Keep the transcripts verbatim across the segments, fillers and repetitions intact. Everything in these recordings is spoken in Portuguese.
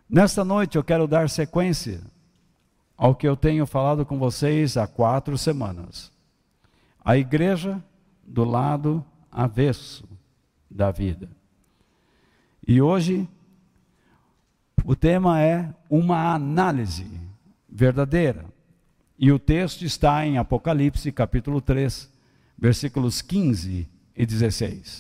Nesta noite eu quero dar sequência ao que eu tenho falado com vocês há quatro semanas. A igreja do lado avesso da vida. E hoje o tema é uma análise verdadeira. E o texto está em Apocalipse capítulo três, versículos quinze e dezesseis.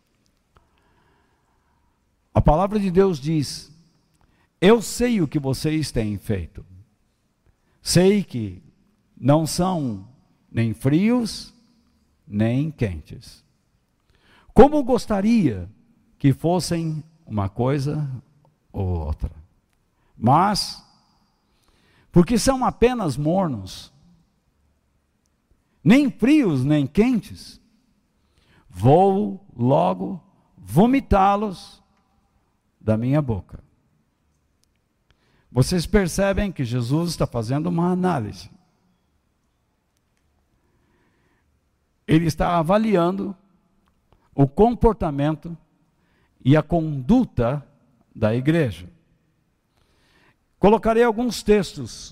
A palavra de Deus diz: eu sei o que vocês têm feito. Sei que não são nem frios, nem quentes. Como gostaria que fossem uma coisa ou outra. Mas, porque são apenas mornos, nem frios, nem quentes, vou logo vomitá-los da minha boca. Vocês percebem que Jesus está fazendo uma análise. Ele está avaliando o comportamento e a conduta da igreja. Colocarei alguns textos,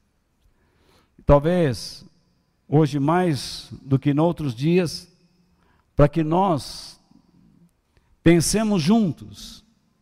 talvez hoje mais do que em outros dias, para que nós pensemos juntos.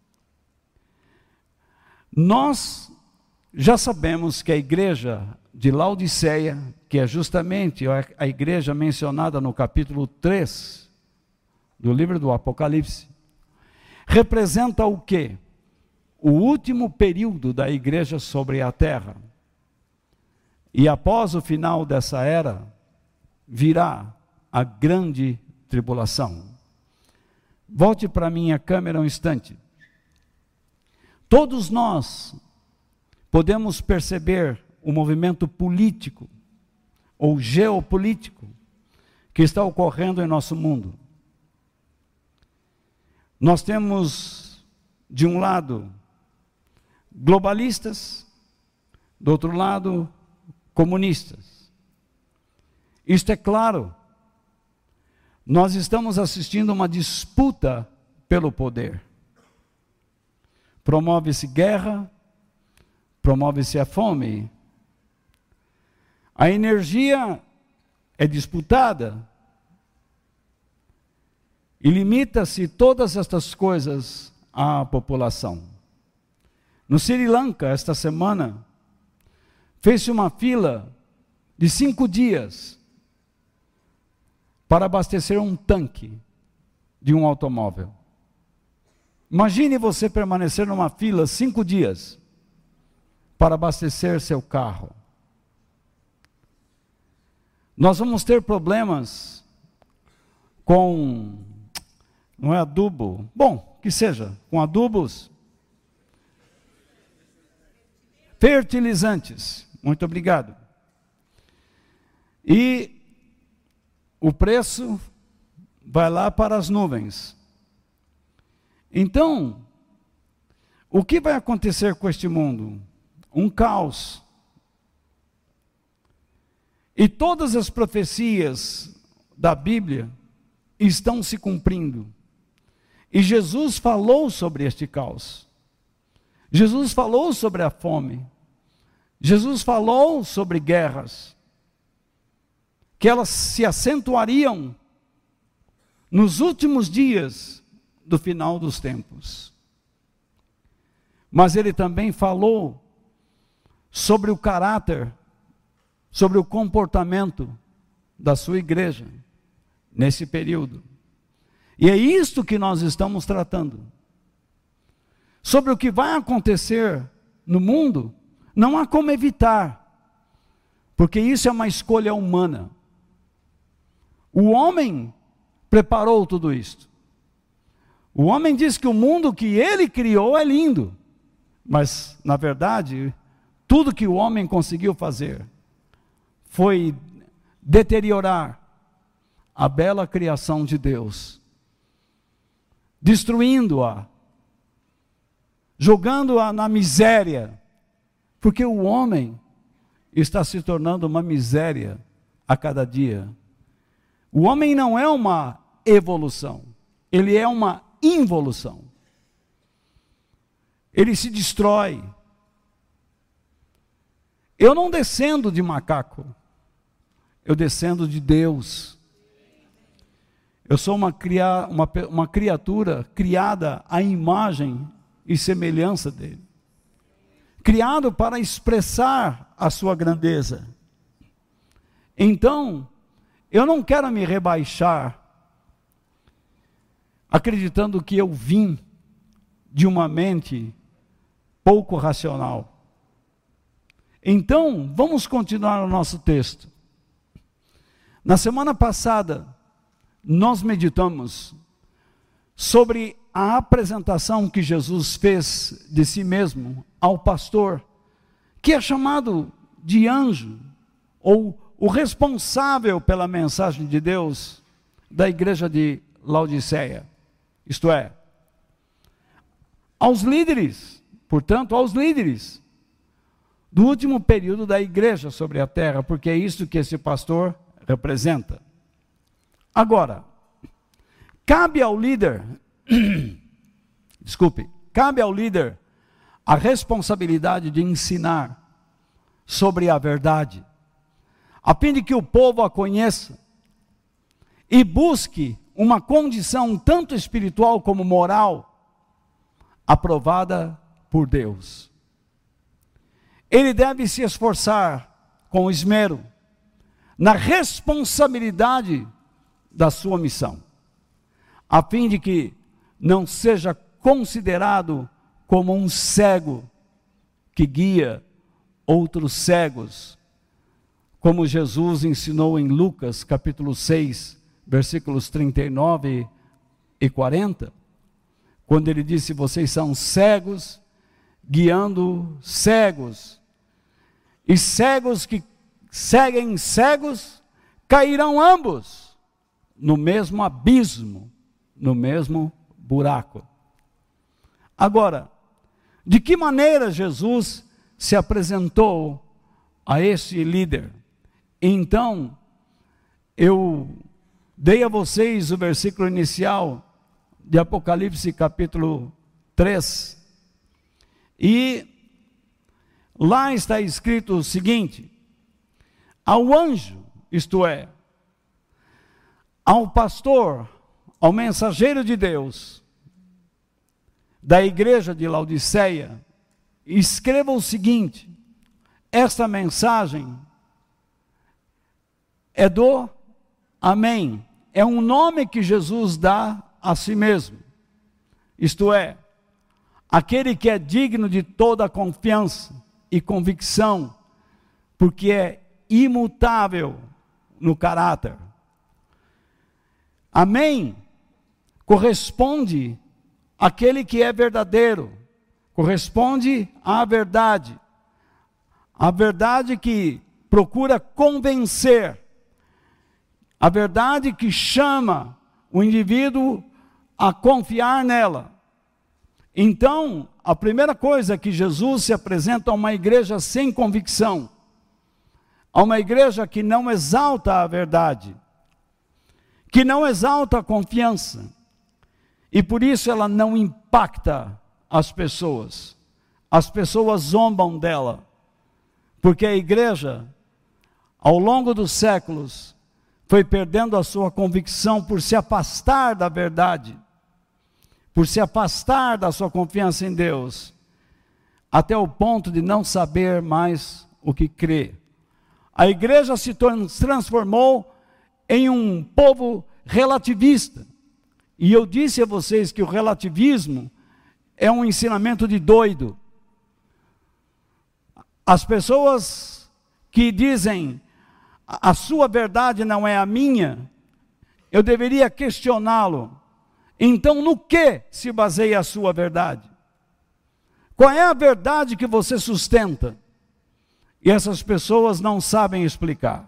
Nós já sabemos que a igreja de Laodiceia, que é justamente a igreja mencionada no capítulo três do livro do Apocalipse, representa o quê? O último período da igreja sobre a terra. E após o final dessa era, virá a grande tribulação. Volte para a minha câmera um instante. Todos nós podemos perceber o movimento político ou geopolítico que está ocorrendo em nosso mundo. Nós temos, de um lado, globalistas, do outro lado, comunistas. Isto é claro. Nós estamos assistindo uma disputa pelo poder. Promove-se guerra, promove-se a fome. A energia é disputada. E limita-se todas estas coisas à população. No Sri Lanka, esta semana, fez-se uma fila de cinco dias para abastecer um tanque de um automóvel. Imagine você permanecer numa fila cinco dias para abastecer seu carro. Nós vamos ter problemas com, não é adubo, bom, que seja, com adubos, fertilizantes, muito obrigado. E o preço vai lá para as nuvens. Então, o que vai acontecer com este mundo? Um caos. E todas as profecias da Bíblia estão se cumprindo. E Jesus falou sobre este caos. Jesus falou sobre a fome. Jesus falou sobre guerras, que elas se acentuariam nos últimos dias do final dos tempos. Mas ele também falou sobre o caráter, sobre o comportamento da sua igreja nesse período. E é isto que nós estamos tratando. Sobre o que vai acontecer no mundo, não há como evitar, porque isso é uma escolha humana. O homem preparou tudo isto. O homem diz que o mundo que ele criou é lindo, mas, na verdade, tudo que o homem conseguiu fazer foi deteriorar a bela criação de Deus, destruindo-a, jogando-a na miséria, porque o homem está se tornando uma miséria a cada dia. O homem não é uma evolução, ele é uma involução. ele se destrói. Eu não descendo de macaco, eu descendo de Deus. Eu sou uma, cria, uma, uma criatura criada à imagem e semelhança dele, criado para expressar a sua grandeza. Então, eu não quero me rebaixar, acreditando que eu vim de uma mente pouco racional. Então, vamos continuar o nosso texto. Na semana passada, nós meditamos sobre a apresentação que Jesus fez de si mesmo ao pastor, que é chamado de anjo, ou o responsável pela mensagem de Deus da igreja de Laodiceia. Isto é, aos líderes, portanto, aos líderes do último período da igreja sobre a terra, porque é isso que esse pastor representa. Agora, cabe ao líder, desculpe, cabe ao líder a responsabilidade de ensinar sobre a verdade, a fim de que o povo a conheça e busque uma condição tanto espiritual como moral aprovada por Deus. Ele deve se esforçar com esmero na responsabilidade da sua missão, a fim de que não seja considerado como um cego que guia outros cegos, como Jesus ensinou em Lucas capítulo seis, versículos trinta e nove e quarenta, quando ele disse: vocês são cegos guiando cegos, e cegos que seguem cegos cairão ambos no mesmo abismo, no mesmo buraco. Agora, de que maneira Jesus se apresentou a esse líder? Então, eu dei a vocês o versículo inicial de Apocalipse capítulo três, e lá está escrito o seguinte: ao anjo, isto é, ao pastor, ao mensageiro de Deus, da igreja de Laodiceia, escreva o seguinte: esta mensagem é do Amém, é um nome que Jesus dá a si mesmo, isto é, aquele que é digno de toda confiança e convicção, porque é imutável no caráter. Amém corresponde àquele que é verdadeiro, corresponde à verdade, a verdade que procura convencer, a verdade que chama o indivíduo a confiar nela. Então, a primeira coisa é que Jesus se apresenta a uma igreja sem convicção, a uma igreja que não exalta a verdade, que não exalta a confiança, e por isso ela não impacta as pessoas. As pessoas zombam dela, porque a igreja, ao longo dos séculos, foi perdendo a sua convicção por se afastar da verdade, por se afastar da sua confiança em Deus, até o ponto de não saber mais o que crer. A igreja se transformou em um povo relativista, e eu disse a vocês que o relativismo é um ensinamento de doido. As pessoas que dizem: a sua verdade não é a minha, eu deveria questioná-lo. Então, no que se baseia a sua verdade? Qual é a verdade que você sustenta? E essas pessoas não sabem explicar.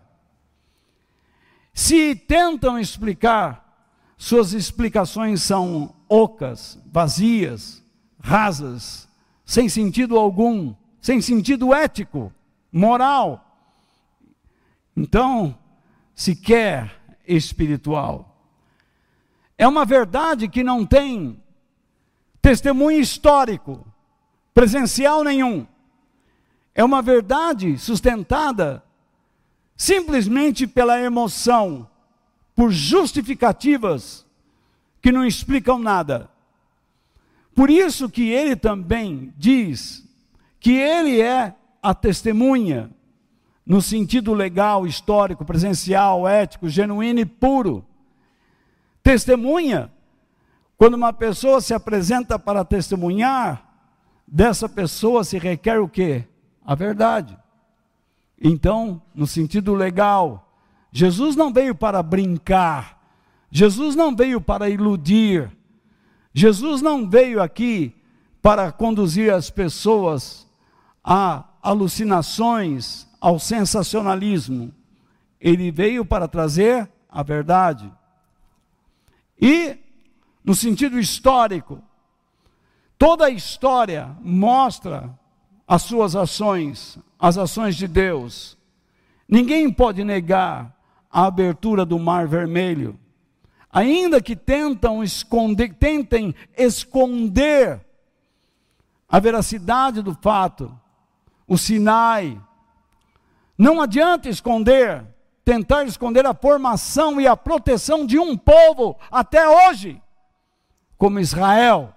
Se tentam explicar, suas explicações são ocas, vazias, rasas, sem sentido algum, sem sentido ético, moral. Então, sequer espiritual. É uma verdade que não tem testemunho histórico, presencial nenhum. É uma verdade sustentada simplesmente pela emoção, por justificativas que não explicam nada. Por isso que ele também diz que ele é a testemunha, no sentido legal, histórico, presencial, ético, genuíno e puro. Testemunha, quando uma pessoa se apresenta para testemunhar, dessa pessoa se requer o quê? A verdade. Então, no sentido legal, Jesus não veio para brincar, Jesus não veio para iludir, Jesus não veio aqui para conduzir as pessoas a alucinações, ao sensacionalismo. Ele veio para trazer a verdade. E, no sentido histórico, toda a história mostra as suas ações, as ações de Deus. Ninguém pode negar a abertura do Mar Vermelho, ainda que tentam esconder, tentem esconder a veracidade do fato, o Sinai. Não adianta esconder, tentar esconder a formação e a proteção de um povo até hoje, como Israel.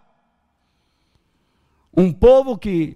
Um povo que,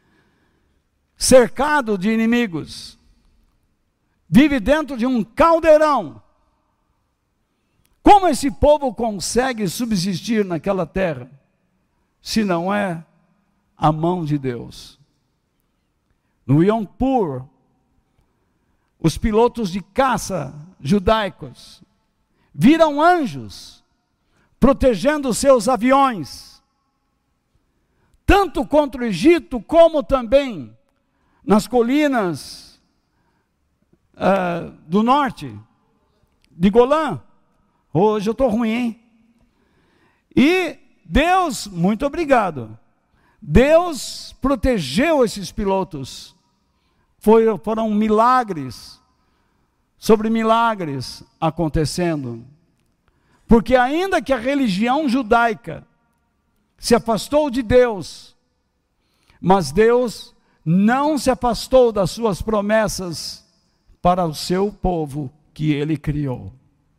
cercado de inimigos, vive dentro de um caldeirão. Como esse povo consegue subsistir naquela terra, se não é a mão de Deus? No Yom Kippur, os pilotos de caça judaicos viram anjos protegendo seus aviões, tanto contra o Egito, como também nas colinas uh, do norte, de Golã. Hoje eu estou ruim, hein? E Deus, muito obrigado, Deus protegeu esses pilotos. Foi, foram milagres, sobre milagres acontecendo. Porque ainda que a religião judaica se afastou de Deus, mas Deus não se afastou das suas promessas para o seu povo que ele criou.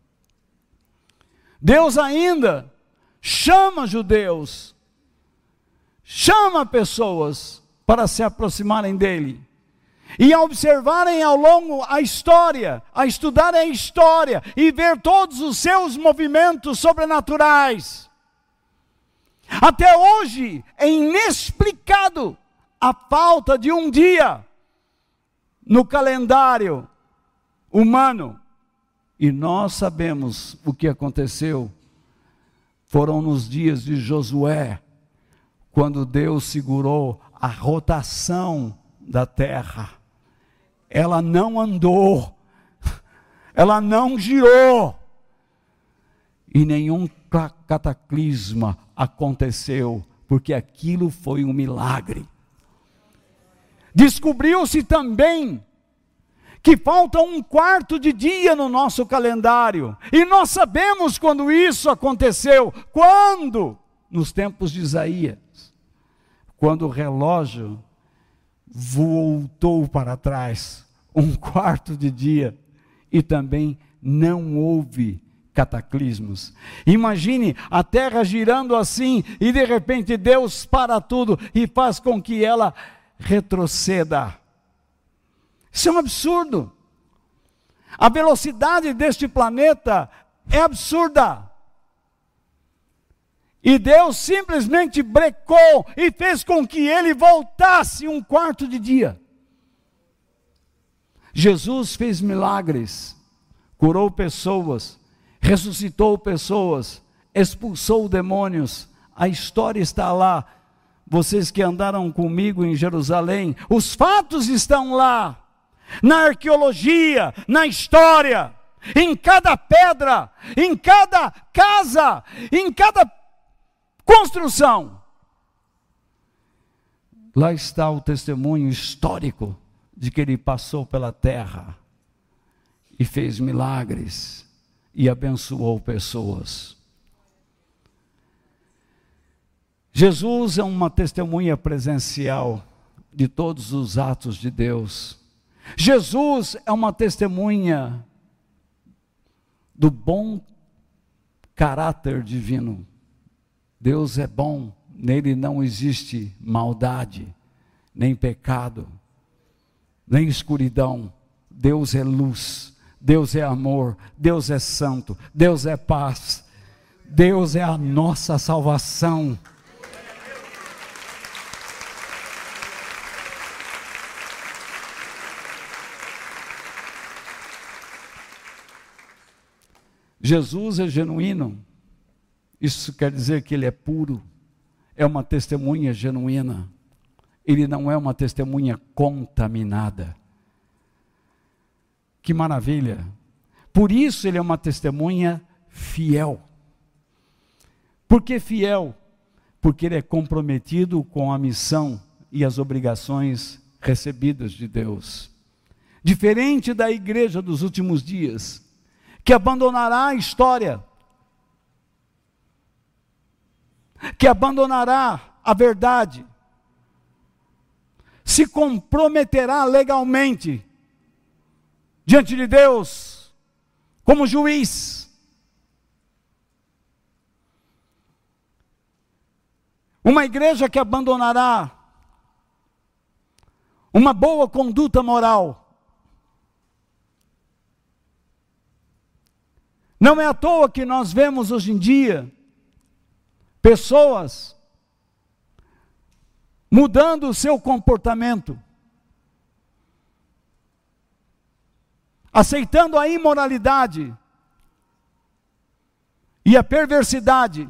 Deus ainda chama judeus, chama pessoas para se aproximarem dele, e a observarem ao longo a história, a estudarem a história, e ver todos os seus movimentos sobrenaturais. Até hoje é inexplicado a falta de um dia no calendário humano. E nós sabemos o que aconteceu. Foram nos dias de Josué, quando Deus segurou a rotação da terra. Ela não andou, ela não girou, e nenhum cataclisma aconteceu, porque aquilo foi um milagre. Descobriu-se também que falta um quarto de dia no nosso calendário, e nós sabemos quando isso aconteceu. Quando? Nos tempos de Isaías, quando o relógio voltou para trás um quarto de dia, e também não houve cataclismos. Imagine a terra girando assim, e de repente Deus para tudo e faz com que ela retroceda. Isso é um absurdo. A velocidade deste planeta é absurda. E Deus simplesmente brecou e fez com que ele voltasse um quarto de dia. Jesus fez milagres, curou pessoas, ressuscitou pessoas, expulsou demônios. A história está lá. Vocês que andaram comigo em Jerusalém, os fatos estão lá. Na arqueologia, na história, em cada pedra, em cada casa, em cada construção. Lá está o testemunho histórico de que ele passou pela terra e fez milagres e e abençoou pessoas. Jesus é uma testemunha presencial de todos os atos de Deus. Jesus é uma testemunha do bom caráter divino. Deus é bom, nele não existe maldade, nem pecado, nem escuridão. Deus é luz, Deus é amor, Deus é santo, Deus é paz, Deus é a nossa salvação. Jesus é genuíno, isso quer dizer que ele é puro, é uma testemunha genuína, ele não é uma testemunha contaminada. Que maravilha! Por isso ele é uma testemunha fiel. Por que fiel? Porque ele é comprometido com a missão e as obrigações recebidas de Deus. Diferente da igreja dos últimos dias, que abandonará a história, que abandonará a verdade, se comprometerá legalmente diante de Deus como juiz. Uma igreja que abandonará uma boa conduta moral. Não é à toa que nós vemos hoje em dia pessoas mudando o seu comportamento, aceitando a imoralidade e a perversidade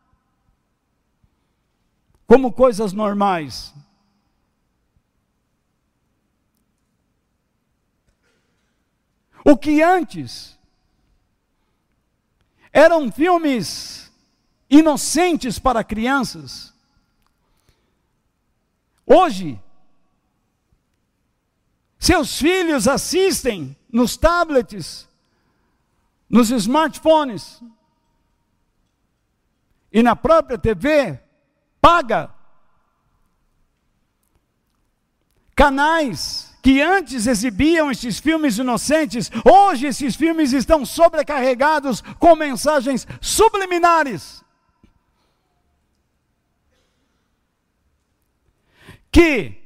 como coisas normais. O que antes eram filmes inocentes para crianças, hoje, seus filhos assistem nos tablets, nos smartphones, e na própria T V, paga. Canais que antes exibiam esses filmes inocentes, hoje esses filmes estão sobrecarregados com mensagens subliminares. Que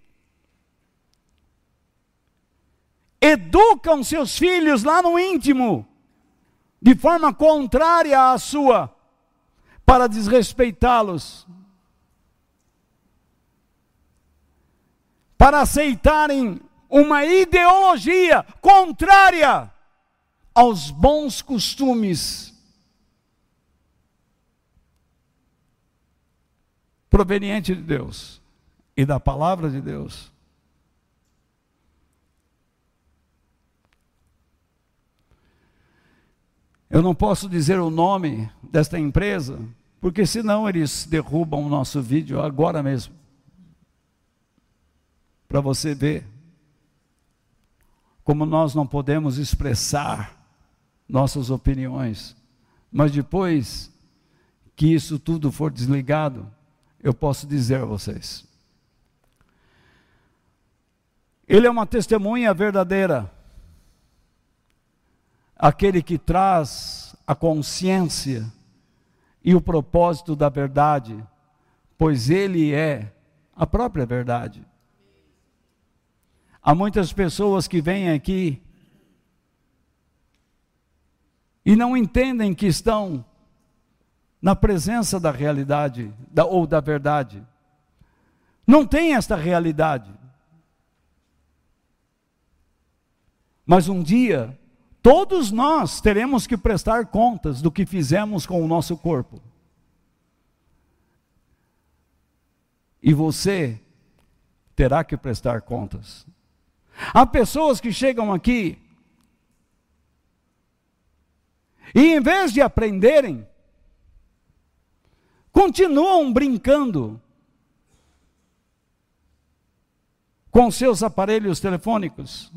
educam seus filhos lá no íntimo, de forma contrária à sua, para desrespeitá-los, para aceitarem uma ideologia contrária aos bons costumes proveniente de Deus e da palavra de Deus. Eu não posso dizer o nome desta empresa, porque senão eles derrubam o nosso vídeo agora mesmo. Para você ver como nós não podemos expressar nossas opiniões, mas depois que isso tudo for desligado, eu posso dizer a vocês. Ele é uma testemunha verdadeira, aquele que traz a consciência e o propósito da verdade, pois ele é a própria verdade. Há muitas pessoas que vêm aqui e não entendem que estão na presença da realidade da, ou da verdade. Não tem esta realidade. Mas um dia, todos nós teremos que prestar contas do que fizemos com o nosso corpo. E você terá que prestar contas. Há pessoas que chegam aqui e em vez de aprenderem, continuam brincando com seus aparelhos telefônicos.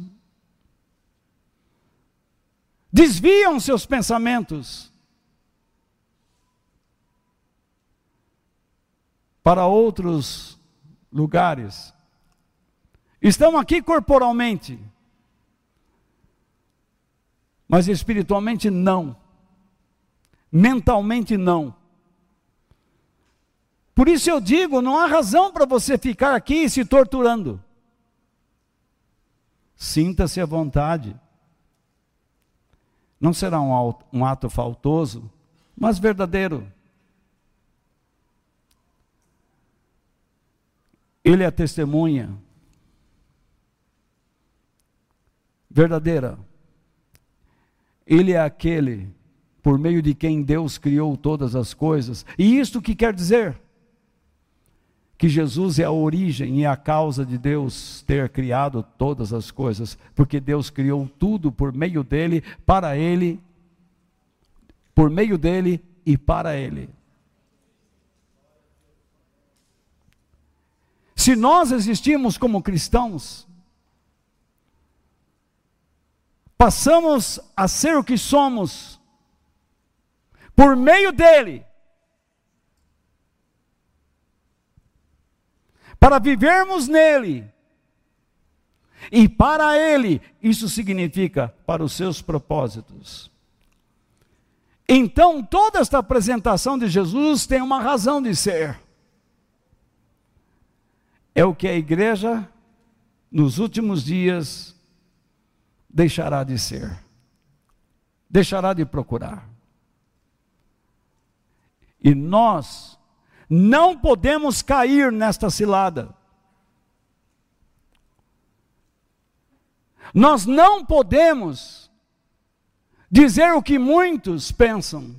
Desviam seus pensamentos. para outros lugares. Estão aqui corporalmente, mas espiritualmente não. Mentalmente não. Por isso eu digo, não há razão para você ficar aqui se torturando. Sinta-se à vontade. Não será um ato faltoso, mas verdadeiro. Ele é a testemunha verdadeira. Ele é aquele por meio de quem Deus criou todas as coisas. E isto que quer dizer? Que Jesus é a origem e a causa de Deus ter criado todas as coisas, porque Deus criou tudo por meio dele, para ele, por meio dele e para ele. Se nós existimos como cristãos, passamos a ser o que somos, por meio dele, para vivermos nele, e para ele, isso significa para os seus propósitos. Então, toda esta apresentação de Jesus tem uma razão de ser. É o que a igreja, nos últimos dias, deixará de ser, deixará de procurar. E nós não podemos cair nesta cilada. Nós não podemos dizer o que muitos pensam.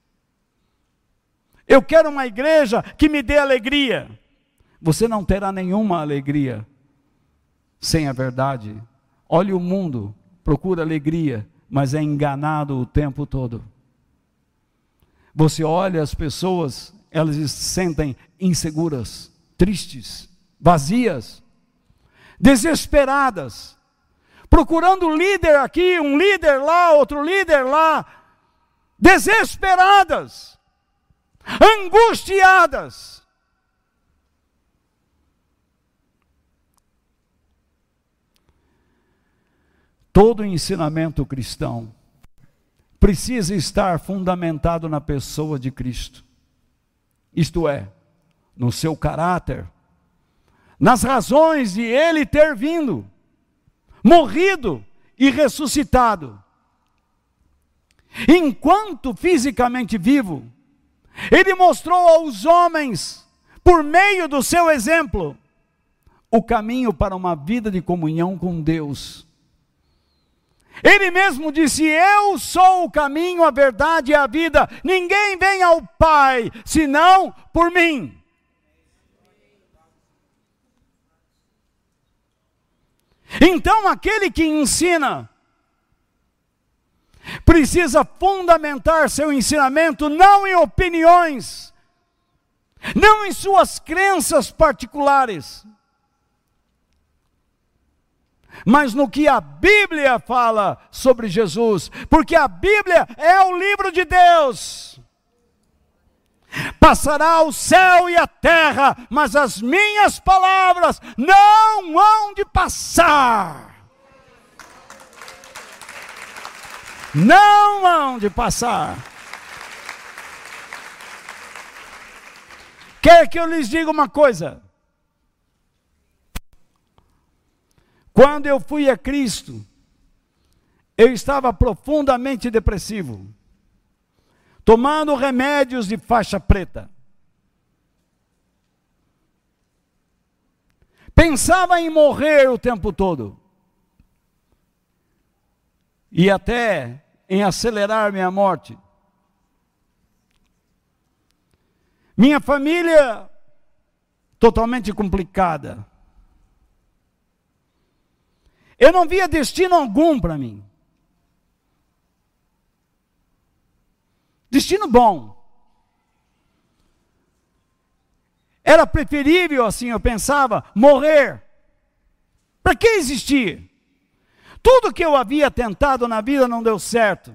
Eu quero uma igreja que me dê alegria. Você não terá nenhuma alegria sem a verdade. Olhe o mundo, procura alegria, mas é enganado o tempo todo. Você olha as pessoas, elas se sentem inseguras, tristes, vazias, desesperadas, procurando um líder aqui, um líder lá, outro líder lá, desesperadas, angustiadas. Todo ensinamento cristão precisa estar fundamentado na pessoa de Cristo. Isto é, no seu caráter, nas razões de ele ter vindo, morrido e ressuscitado. Enquanto fisicamente vivo, ele mostrou aos homens, por meio do seu exemplo, o caminho para uma vida de comunhão com Deus. Ele mesmo disse: eu sou o caminho, a verdade e a vida. Ninguém vem ao Pai, senão por mim. Então, aquele que ensina, precisa fundamentar seu ensinamento não em opiniões, não em suas crenças particulares, mas no que a Bíblia fala sobre Jesus, porque a Bíblia é o livro de Deus. Passará o céu e a terra, mas as minhas palavras não hão de passar. Não hão de passar. Quer que eu lhes diga uma coisa? Quando eu fui a Cristo, eu estava profundamente depressivo, tomando remédios de faixa preta. Pensava em morrer o tempo todo. E até em acelerar minha morte. Minha família totalmente complicada. Eu não via destino algum para mim. Destino bom. Era preferível, assim eu pensava, morrer. Para que existir? Tudo que eu havia tentado na vida não deu certo.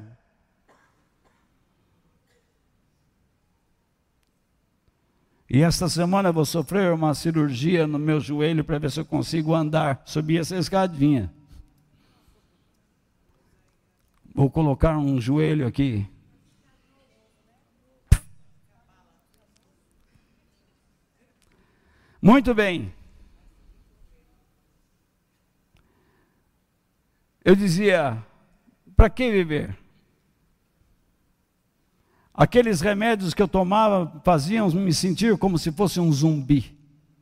E esta semana eu vou sofrer uma cirurgia no meu joelho para ver se eu consigo andar, subir essa escadinha. Vou colocar um joelho aqui. Muito bem. Eu dizia, para que viver? Aqueles remédios que eu tomava faziam me sentir como se fosse um zumbi.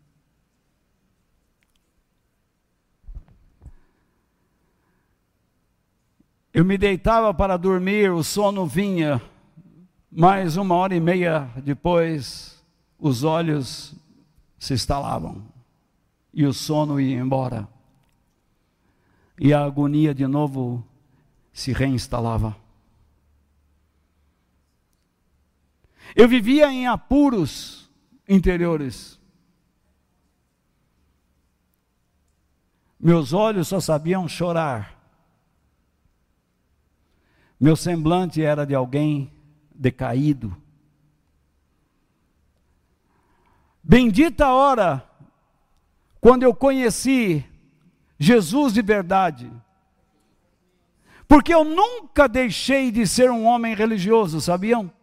Eu me deitava para dormir, o sono vinha, mas uma hora e meia depois, os olhos se estalavam e o sono ia embora. E a agonia de novo se reinstalava. Eu vivia em apuros interiores. Meus olhos só sabiam chorar. Meu semblante era de alguém decaído. Bendita a hora quando eu conheci Jesus de verdade. Porque eu nunca deixei de ser um homem religioso, sabiam?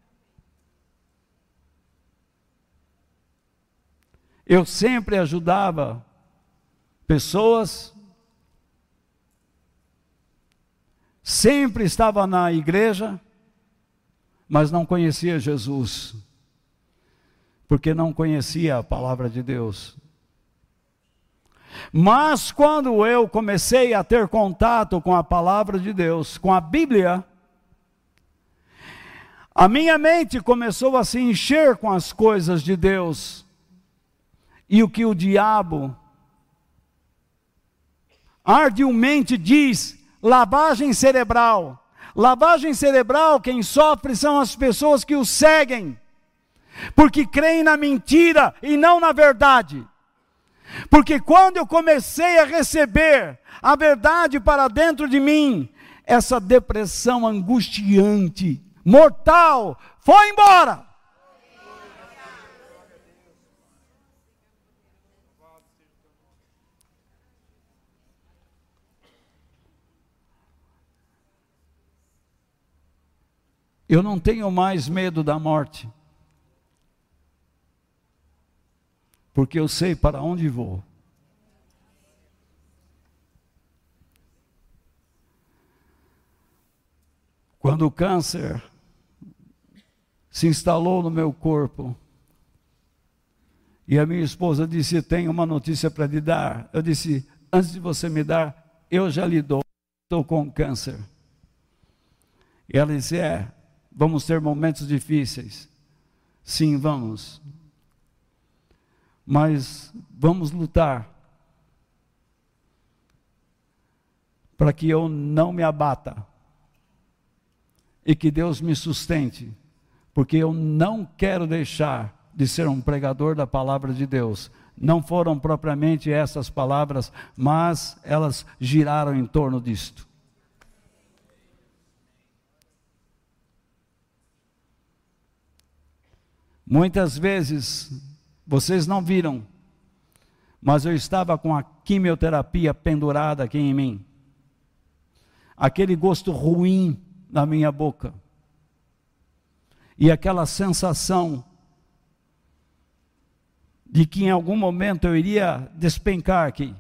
Eu sempre ajudava pessoas, sempre estava na igreja, mas não conhecia Jesus, porque não conhecia a palavra de Deus. Mas quando eu comecei a ter contato com a palavra de Deus, com a Bíblia, a minha mente começou a se encher com as coisas de Deus. E o que o diabo ardilmente diz, lavagem cerebral. Lavagem cerebral, quem sofre são as pessoas que o seguem, porque creem na mentira e não na verdade. Porque quando eu comecei a receber a verdade para dentro de mim, essa depressão angustiante, mortal, foi embora. Eu não tenho mais medo da morte, porque eu sei para onde vou. Quando o câncer se instalou no meu corpo, e a minha esposa disse, tenho uma notícia para lhe dar. Eu disse, antes de você me dar, eu já lhe dou, estou com câncer. E ela disse, é, vamos ter momentos difíceis. Sim, vamos. Mas vamos lutar para que eu não me abata e que Deus me sustente, porque eu não quero deixar de ser um pregador da palavra de Deus. Não foram propriamente essas palavras, mas elas giraram em torno disto. Muitas vezes, vocês não viram, mas eu estava com a quimioterapia pendurada aqui em mim. Aquele gosto ruim na minha boca. E aquela sensação de que em algum momento eu iria despencar aqui.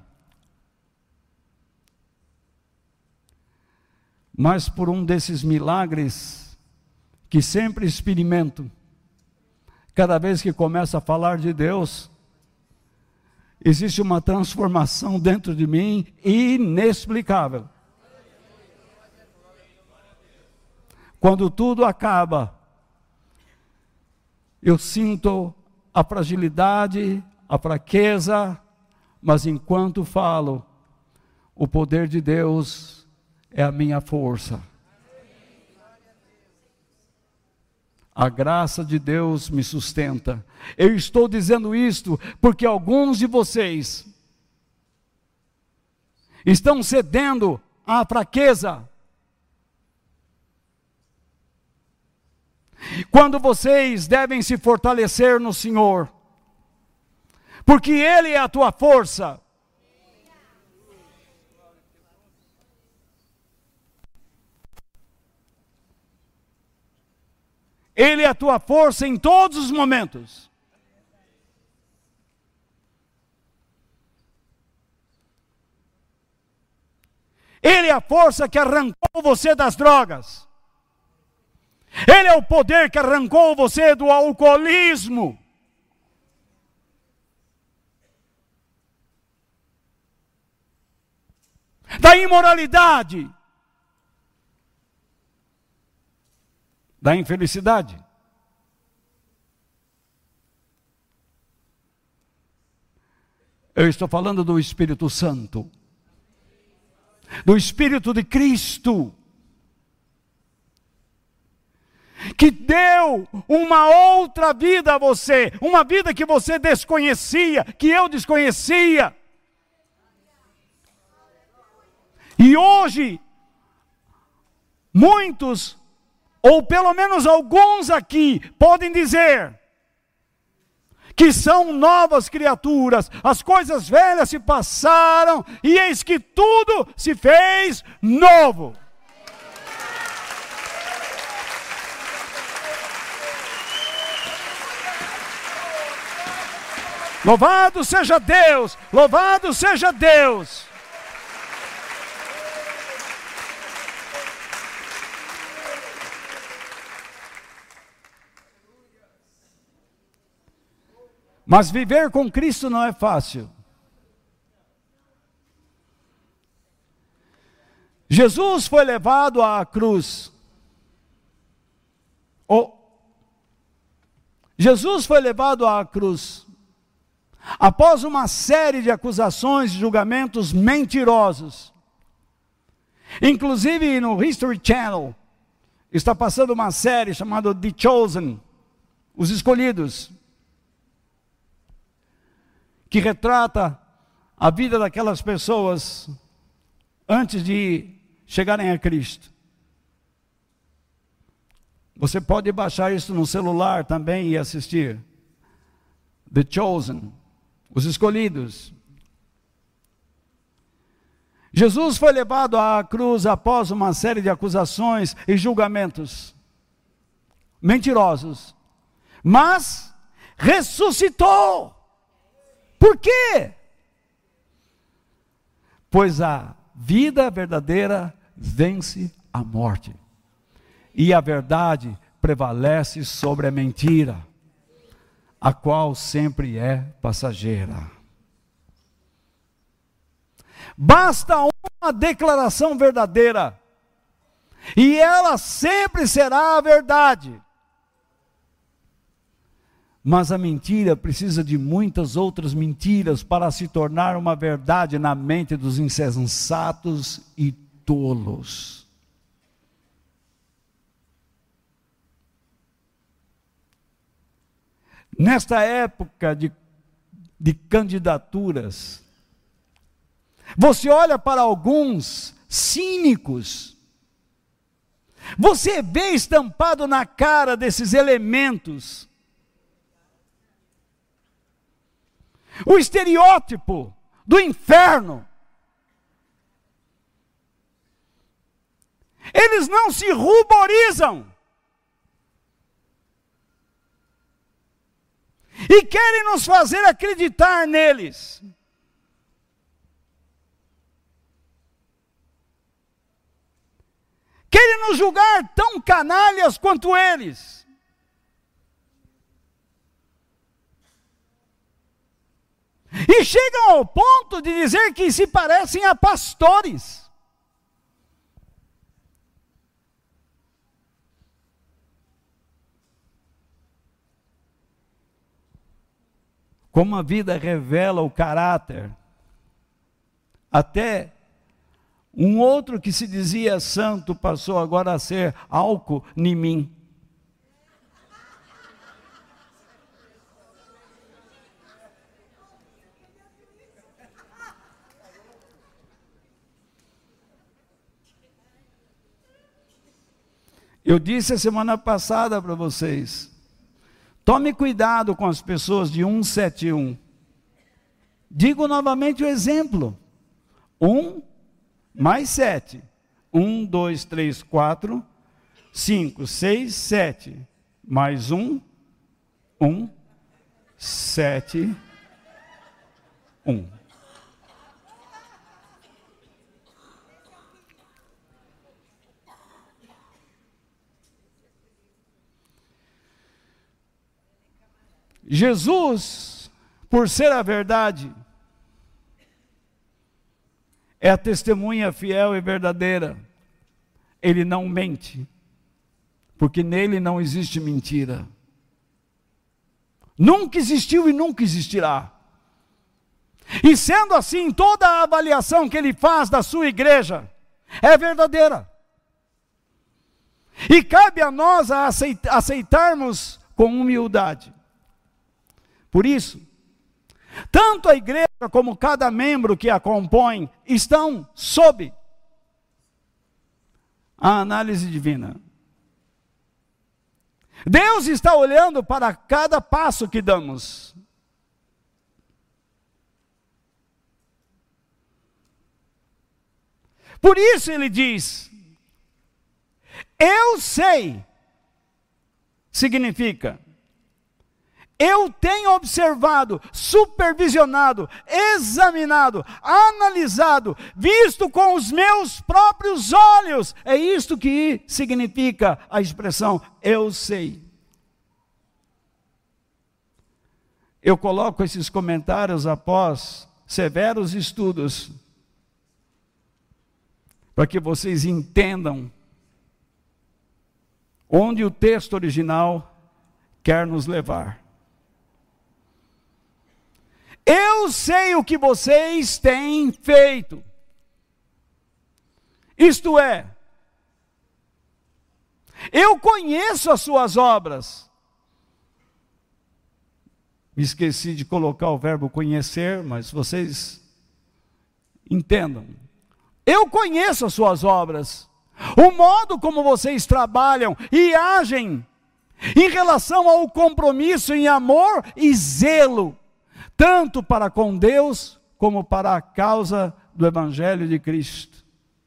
Mas por um desses milagres que sempre experimento, cada vez que começo a falar de Deus, existe uma transformação dentro de mim inexplicável. Quando tudo acaba, eu sinto a fragilidade, a fraqueza, mas enquanto falo, o poder de Deus é a minha força. A graça de Deus me sustenta. Eu estou dizendo isto porque alguns de vocês estão cedendo à fraqueza. Quando vocês devem se fortalecer no Senhor, porque Ele é a tua força. Ele é a tua força em todos os momentos. Ele é a força que arrancou você das drogas. Ele é o poder que arrancou você do alcoolismo. Da imoralidade. Da infelicidade. Eu estou falando do Espírito Santo, do Espírito de Cristo, que deu uma outra vida a você, uma vida que você desconhecia, que eu desconhecia. E hoje, muitos, ou pelo menos alguns aqui, podem dizer que são novas criaturas, as coisas velhas se passaram, e eis que tudo se fez novo. Louvado seja Deus, louvado seja Deus. Mas viver com Cristo não é fácil. Jesus foi levado à cruz. Oh. Jesus foi levado à cruz após uma série de acusações e julgamentos mentirosos. Inclusive no History Channel está passando uma série chamada The Chosen, Os Escolhidos, que retrata a vida daquelas pessoas antes de chegarem a Cristo. Você pode baixar isso no celular também e assistir. The Chosen, Os Escolhidos. Jesus foi levado à cruz após uma série de acusações e julgamentos mentirosos, mas ressuscitou. Por quê? Pois a vida verdadeira vence a morte, e a verdade prevalece sobre a mentira, a qual sempre é passageira. Basta uma declaração verdadeira, e ela sempre será a verdade. Mas a mentira precisa de muitas outras mentiras para se tornar uma verdade na mente dos insensatos e tolos. Nesta época de, de candidaturas, você olha para alguns cínicos, você vê estampado na cara desses elementos o estereótipo do inferno. Eles não se ruborizam e querem nos fazer acreditar neles. Querem nos julgar tão canalhas quanto eles. E chegam ao ponto de dizer que se parecem a pastores. Como a vida revela o caráter. Até um outro que se dizia santo passou agora a ser álcool em mim. Eu disse a semana passada para vocês, tome cuidado com as pessoas de um sete um. Digo novamente o exemplo. um mais sete. um, dois, três, quatro, cinco, seis, sete. Mais um, um, sete, um. Jesus, por ser a verdade, é a testemunha fiel e verdadeira. Ele não mente, porque nele não existe mentira. Nunca existiu e nunca existirá. E sendo assim, toda a avaliação que ele faz da sua igreja é verdadeira. E cabe a nós a aceitarmos com humildade. Por isso, tanto a igreja como cada membro que a compõe estão sob a análise divina. Deus está olhando para cada passo que damos. Por isso ele diz, eu sei, significa, eu tenho observado, supervisionado, examinado, analisado, visto com os meus próprios olhos. É isto que significa a expressão, eu sei. Eu coloco esses comentários após severos estudos, para que vocês entendam onde o texto original quer nos levar. Eu sei o que vocês têm feito. Isto é, eu conheço as suas obras. Me esqueci de colocar o verbo conhecer, mas vocês entendam. Eu conheço as suas obras, o modo como vocês trabalham e agem em relação ao compromisso em amor e zelo, tanto para com Deus, como para a causa do Evangelho de Cristo.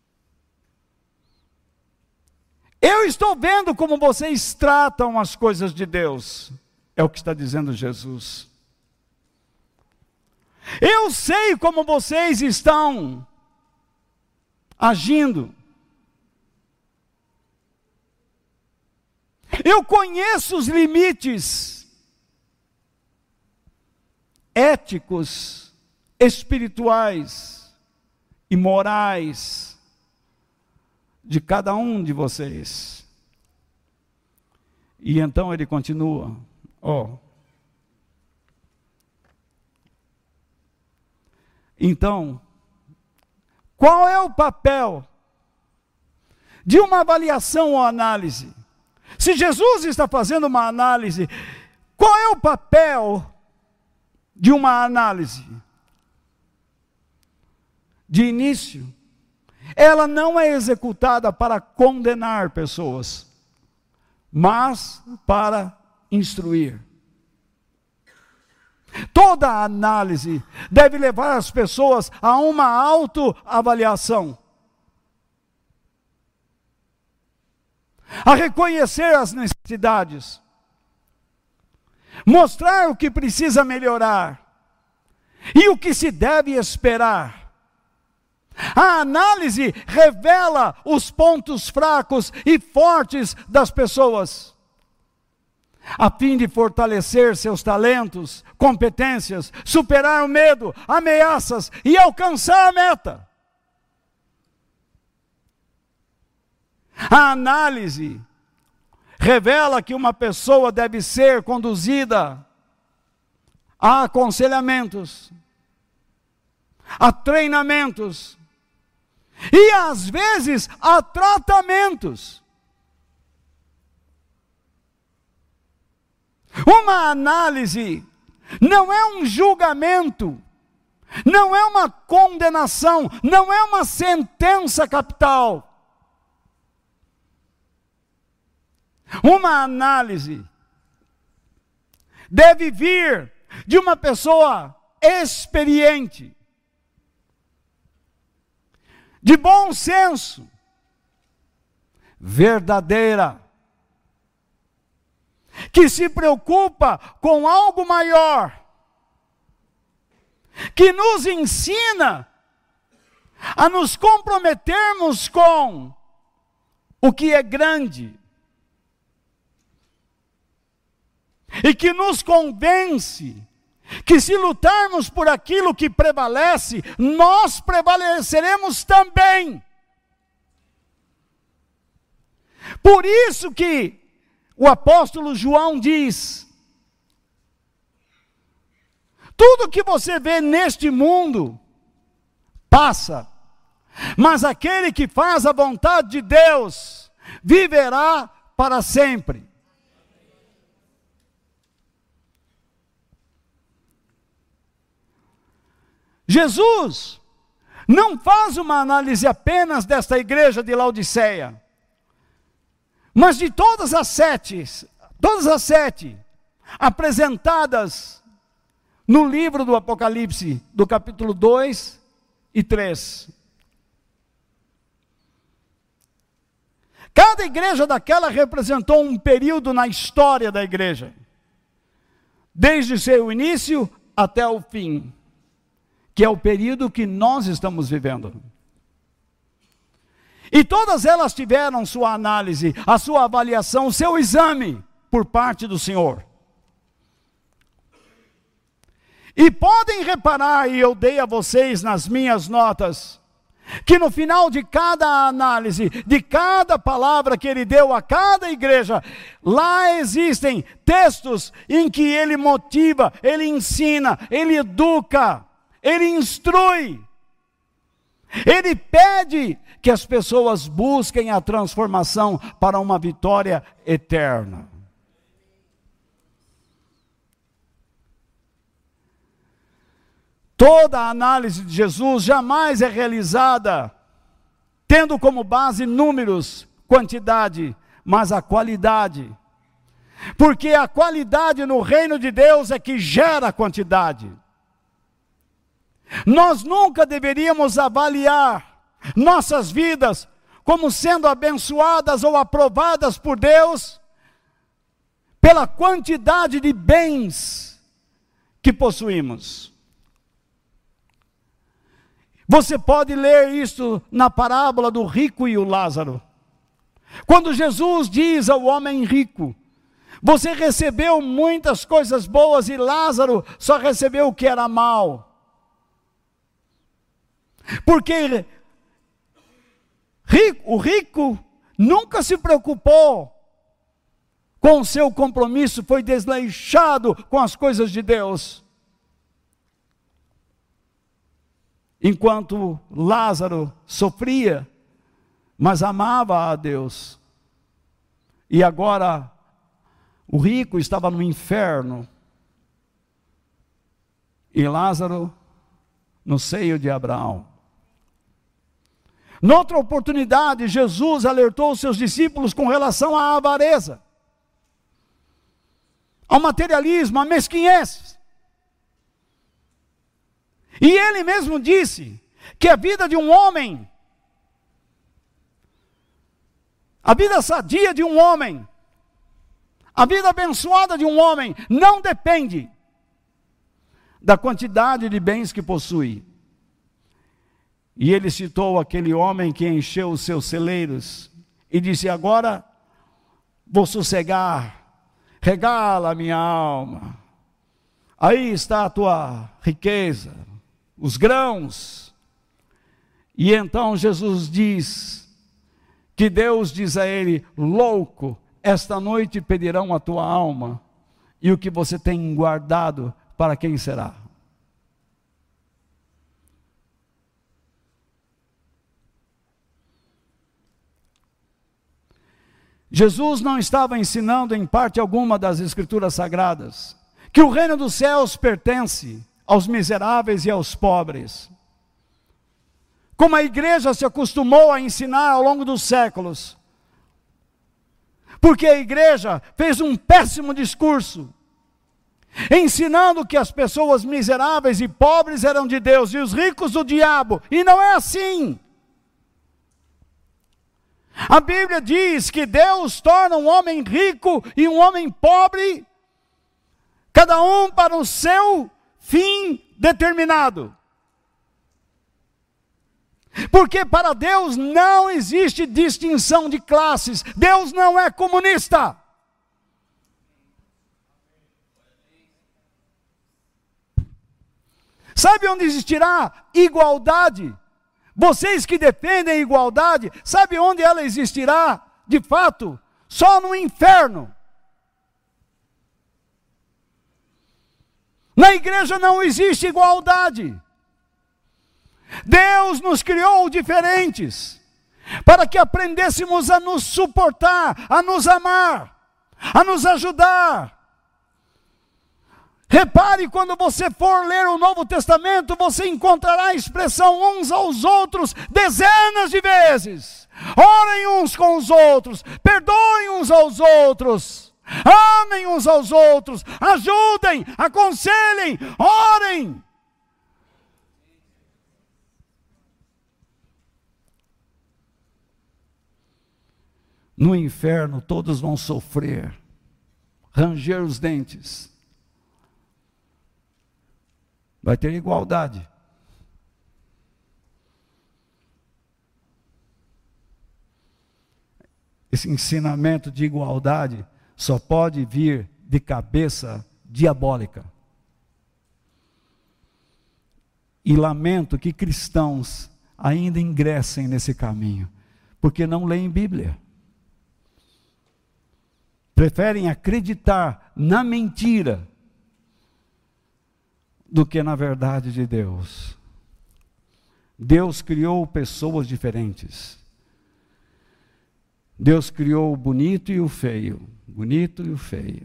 Eu estou vendo como vocês tratam as coisas de Deus, é o que está dizendo Jesus. Eu sei como vocês estão agindo. Eu conheço os limites éticos, espirituais e morais de cada um de vocês. E então ele continua, ó. Oh. Então, qual é o papel de uma avaliação ou análise? Se Jesus está fazendo uma análise, qual é o papel de uma análise? De início, ela não é executada para condenar pessoas, mas para instruir. Toda análise deve levar as pessoas a uma autoavaliação, a reconhecer as necessidades, mostrar o que precisa melhorar e o que se deve esperar. A análise revela os pontos fracos e fortes das pessoas, a fim de fortalecer seus talentos, competências, superar o medo, ameaças e alcançar a meta. A análise revela que uma pessoa deve ser conduzida a aconselhamentos, a treinamentos e às vezes a tratamentos. Uma análise não é um julgamento, não é uma condenação, não é uma sentença capital. uma análise deve vir de uma pessoa experiente, de bom senso, verdadeira, que se preocupa com algo maior, que nos ensina a nos comprometermos com o que é grande, e que nos convence que se lutarmos por aquilo que prevalece, nós prevaleceremos também. Por isso que o apóstolo João diz: tudo que você vê neste mundo passa, mas aquele que faz a vontade de Deus viverá para sempre. Jesus não faz uma análise apenas desta igreja de Laodiceia, mas de todas as sete, todas as sete apresentadas no livro do Apocalipse, do capítulo dois e três. Cada igreja daquela representou um período na história da igreja, desde seu início até o fim, que é o período que nós estamos vivendo. E todas elas tiveram sua análise, a sua avaliação, o seu exame por parte do Senhor. E podem reparar, e eu dei a vocês nas minhas notas, que no final de cada análise, de cada palavra que ele deu a cada igreja, lá existem textos em que ele motiva, ele ensina, ele educa, ele instrui, ele pede que as pessoas busquem a transformação para uma vitória eterna. Toda a análise de Jesus jamais é realizada tendo como base números, quantidade, mas a qualidade. Porque a qualidade no reino de Deus é que gera a quantidade. Nós nunca deveríamos avaliar nossas vidas como sendo abençoadas ou aprovadas por Deus pela quantidade de bens que possuímos. Você pode ler isso na parábola do rico e o Lázaro. Quando Jesus diz ao homem rico: você recebeu muitas coisas boas e Lázaro só recebeu o que era mal. Porque o rico nunca se preocupou com o seu compromisso, foi desleixado com as coisas de Deus. Enquanto Lázaro sofria, mas amava a Deus. E agora o rico estava no inferno e Lázaro no seio de Abraão. Noutra oportunidade, Jesus alertou os seus discípulos com relação à avareza, ao materialismo, à mesquinhez. E ele mesmo disse que a vida de um homem, a vida sadia de um homem, a vida abençoada de um homem, não depende da quantidade de bens que possui. E ele citou aquele homem que encheu os seus celeiros e disse: agora vou sossegar, regala a minha alma, aí está a tua riqueza, os grãos. E então Jesus diz que Deus diz a ele: louco, esta noite pedirão a tua alma, e o que você tem guardado, para quem será? Jesus não estava ensinando em parte alguma das Escrituras Sagradas que o reino dos céus pertence aos miseráveis e aos pobres, como a igreja se acostumou a ensinar ao longo dos séculos. Porque a igreja fez um péssimo discurso, ensinando que as pessoas miseráveis e pobres eram de Deus e os ricos do diabo. E não é assim. A Bíblia diz que Deus torna um homem rico e um homem pobre, cada um para o seu fim determinado. Porque para Deus não existe distinção de classes. Deus não é comunista. Sabe onde existirá igualdade? Vocês que defendem a igualdade, sabe onde ela existirá de fato? Só no inferno. Na igreja não existe igualdade. Deus nos criou diferentes, para que aprendêssemos a nos suportar, a nos amar, a nos ajudar. Repare, quando você for ler o Novo Testamento, você encontrará a expressão uns aos outros dezenas de vezes. Orem uns com os outros, perdoem uns aos outros, amem uns aos outros, ajudem, aconselhem, orem. No inferno todos vão sofrer, ranger os dentes. Vai ter igualdade. Esse ensinamento de igualdade só pode vir de cabeça diabólica. E lamento que cristãos ainda ingressem nesse caminho, porque não leem Bíblia. Preferem acreditar na mentira do que na verdade de Deus. Deus criou pessoas diferentes. Deus criou o bonito e o feio. Bonito e o feio.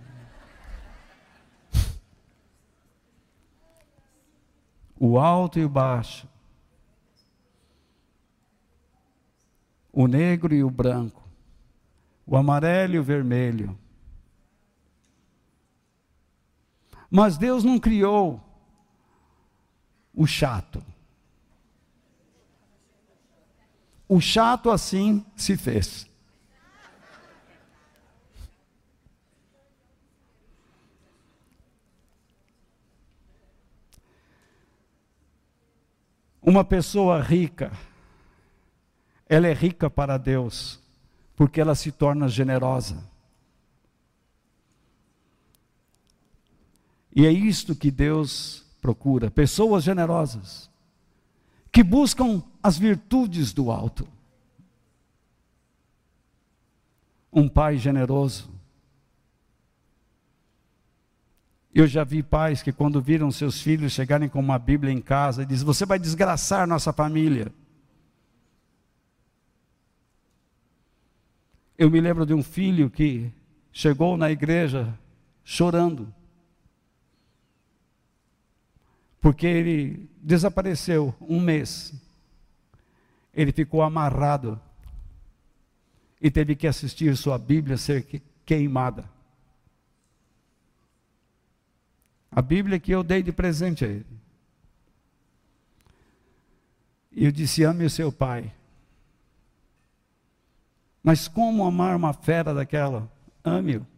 O alto e o baixo. O negro e o branco. O amarelo e o vermelho. Mas Deus não criou o chato. O chato assim se fez. Uma pessoa rica, ela é rica para Deus, porque ela se torna generosa. E é isto que Deus procura, pessoas generosas, que buscam as virtudes do alto. Um pai generoso. Eu já vi pais que quando viram seus filhos chegarem com uma Bíblia em casa, dizem: você vai desgraçar nossa família. Eu me lembro de um filho que chegou na igreja chorando, porque ele desapareceu um mês. Ele ficou amarrado e teve que assistir sua Bíblia ser queimada. A Bíblia que eu dei de presente a ele. E eu disse: ame o seu pai. Mas como amar uma fera daquela? Ame-o.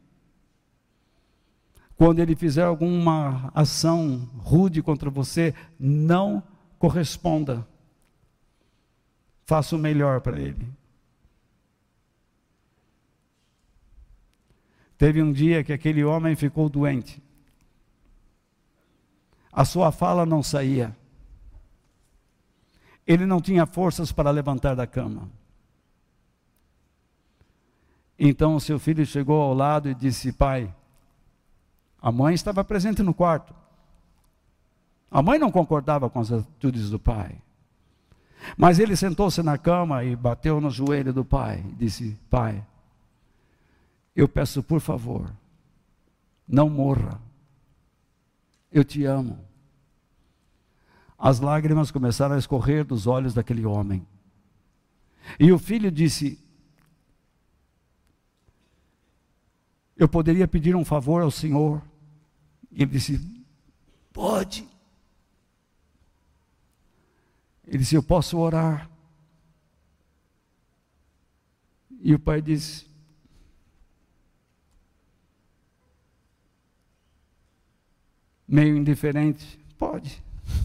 Quando ele fizer alguma ação rude contra você, não corresponda. Faça o melhor para ele. Teve um dia que aquele homem ficou doente. A sua fala não saía. Ele não tinha forças para levantar da cama. Então o seu filho chegou ao lado e disse: pai, a mãe estava presente no quarto. A mãe não concordava com as atitudes do pai. Mas ele sentou-se na cama e bateu no joelho do pai e disse: pai, eu peço por favor, não morra. Eu te amo. As lágrimas começaram a escorrer dos olhos daquele homem. E o filho disse: eu poderia pedir um favor ao Senhor? E ele disse, pode. Ele disse, eu posso orar. E o pai disse, meio indiferente, pode.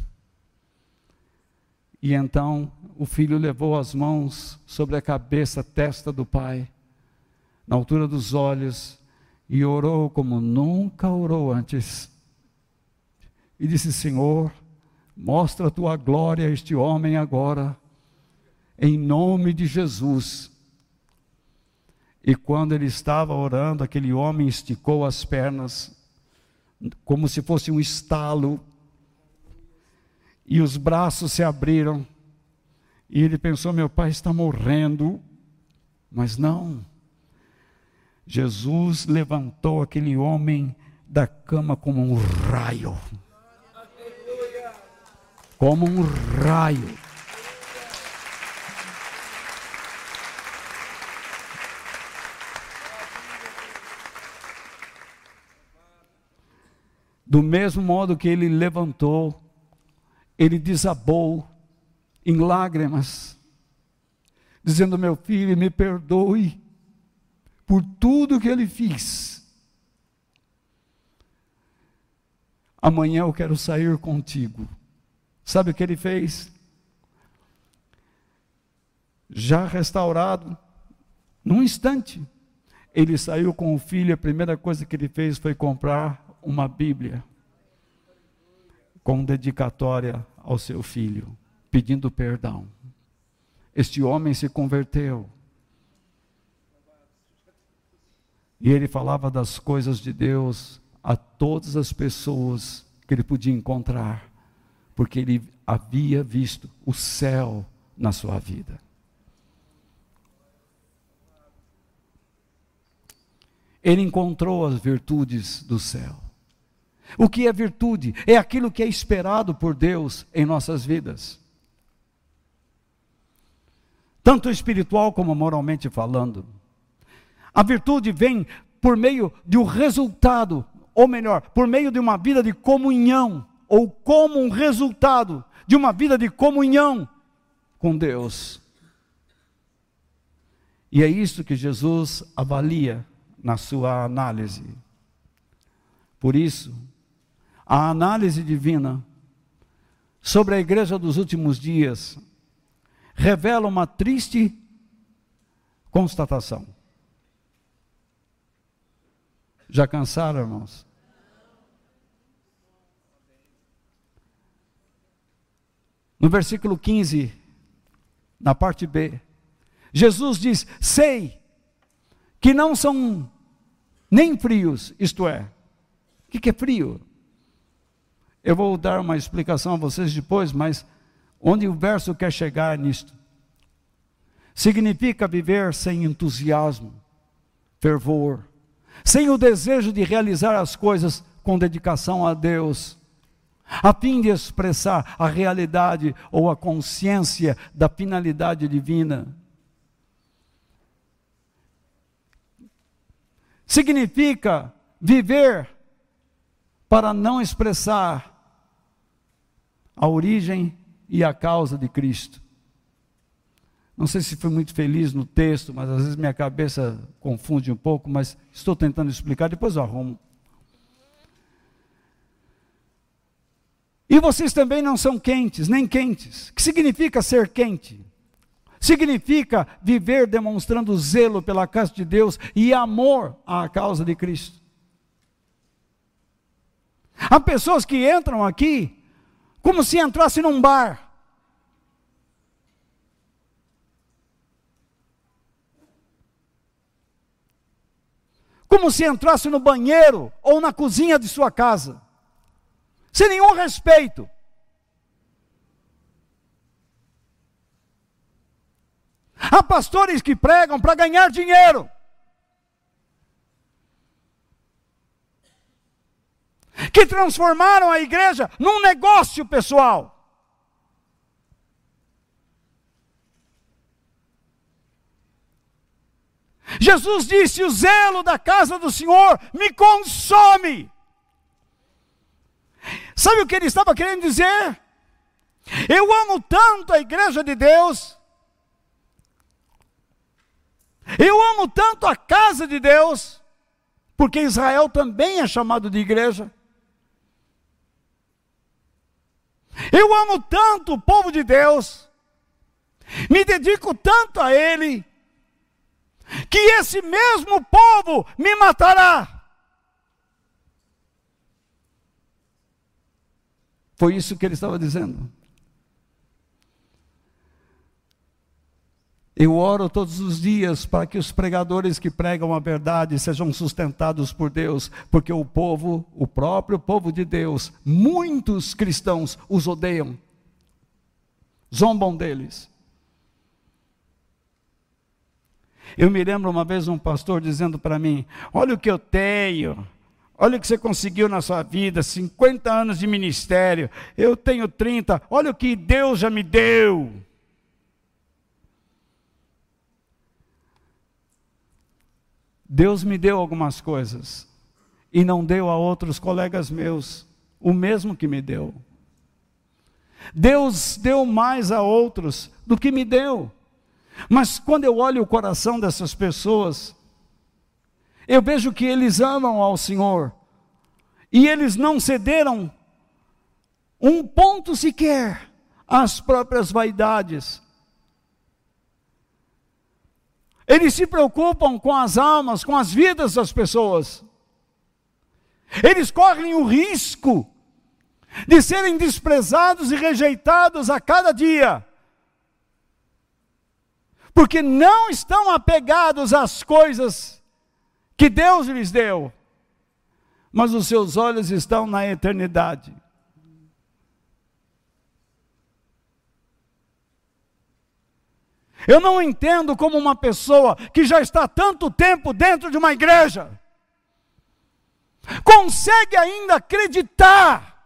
E então o filho levou as mãos sobre a cabeça, a testa do pai, na altura dos olhos, e orou como nunca orou antes. E disse, Senhor, mostra a tua glória a este homem agora, em nome de Jesus. E quando ele estava orando, aquele homem esticou as pernas, como se fosse um estalo, e os braços se abriram, e ele pensou, meu pai está morrendo, mas não. Jesus levantou aquele homem da cama como um raio, como um raio. Do mesmo modo que ele levantou, ele desabou em lágrimas, dizendo, meu filho, me perdoe por tudo que ele fez. Amanhã eu quero sair contigo. Sabe o que ele fez? Já restaurado, num instante, ele saiu com o filho, a primeira coisa que ele fez foi comprar uma Bíblia, com dedicatória ao seu filho, pedindo perdão. Este homem se converteu. E ele falava das coisas de Deus a todas as pessoas que ele podia encontrar, porque ele havia visto o céu na sua vida. Ele encontrou as virtudes do céu. O que é virtude? É aquilo que é esperado por Deus em nossas vidas, tanto espiritual como moralmente falando. A virtude vem por meio de um resultado, ou melhor, por meio de uma vida de comunhão, ou como um resultado de uma vida de comunhão com Deus. E é isso que Jesus avalia na sua análise. Por isso, a análise divina sobre a igreja dos últimos dias revela uma triste constatação. Já cansaram, irmãos? No versículo quinze, na parte B, Jesus diz, sei que não são nem frios, isto é, o que, que é frio? Eu vou dar uma explicação a vocês depois, mas onde o verso quer chegar nisto? Significa viver sem entusiasmo, fervor, sem o desejo de realizar as coisas com dedicação a Deus, a fim de expressar a realidade ou a consciência da finalidade divina. Significa viver para não expressar a origem e a causa de Cristo. Não sei se fui muito feliz no texto, mas às vezes minha cabeça confunde um pouco, mas estou tentando explicar, depois eu arrumo. E vocês também não são quentes, nem quentes. O que significa ser quente? Significa viver demonstrando zelo pela casa de Deus e amor à causa de Cristo. Há pessoas que entram aqui como se entrasse num bar. Como se entrasse no banheiro ou na cozinha de sua casa, sem nenhum respeito. Há pastores que pregam para ganhar dinheiro, que transformaram a igreja num negócio pessoal. Jesus disse: o zelo da casa do Senhor me consome. Sabe o que ele estava querendo dizer? Eu amo tanto a igreja de Deus, eu amo tanto a casa de Deus, porque Israel também é chamado de igreja. Eu amo tanto o povo de Deus, me dedico tanto a ele, que esse mesmo povo me matará. Foi isso que ele estava dizendo. Eu oro todos os dias para que os pregadores que pregam a verdade sejam sustentados por Deus, porque o povo, o próprio povo de Deus, muitos cristãos os odeiam, zombam deles. Eu me lembro uma vez um pastor dizendo para mim: olha o que eu tenho, olha o que você conseguiu na sua vida, cinquenta anos de ministério, eu tenho trinta, olha o que Deus já me deu. Deus me deu algumas coisas, e não deu a outros colegas meus o mesmo que me deu. Deus deu mais a outros do que me deu. Mas quando eu olho o coração dessas pessoas, eu vejo que eles amam ao Senhor, e eles não cederam um ponto sequer às próprias vaidades. Eles se preocupam com as almas, com as vidas das pessoas. Eles correm o risco de serem desprezados e rejeitados a cada dia, porque não estão apegados às coisas que Deus lhes deu, mas os seus olhos estão na eternidade. Eu não entendo como uma pessoa que já está há tanto tempo dentro de uma igreja consegue ainda acreditar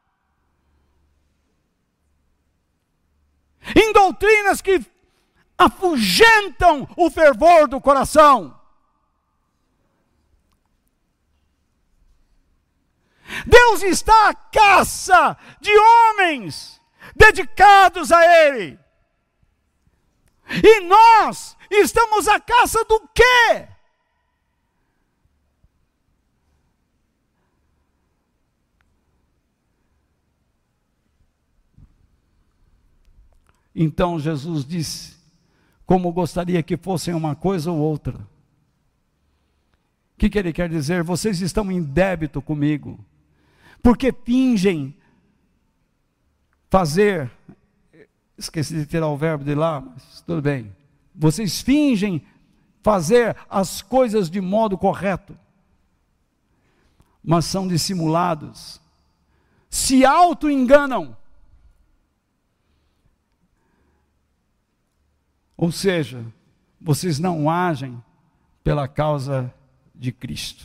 em doutrinas que afugentam o fervor do coração. Deus está à caça de homens dedicados a Ele. E nós estamos à caça do quê? Então Jesus disse: como gostaria que fossem uma coisa ou outra. O que, que ele quer dizer? Vocês estão em débito comigo, porque fingem fazer... Esqueci de tirar o verbo de lá, mas tudo bem. Vocês fingem fazer as coisas de modo correto, mas são dissimulados, se auto-enganam. Ou seja, vocês não agem pela causa de Cristo.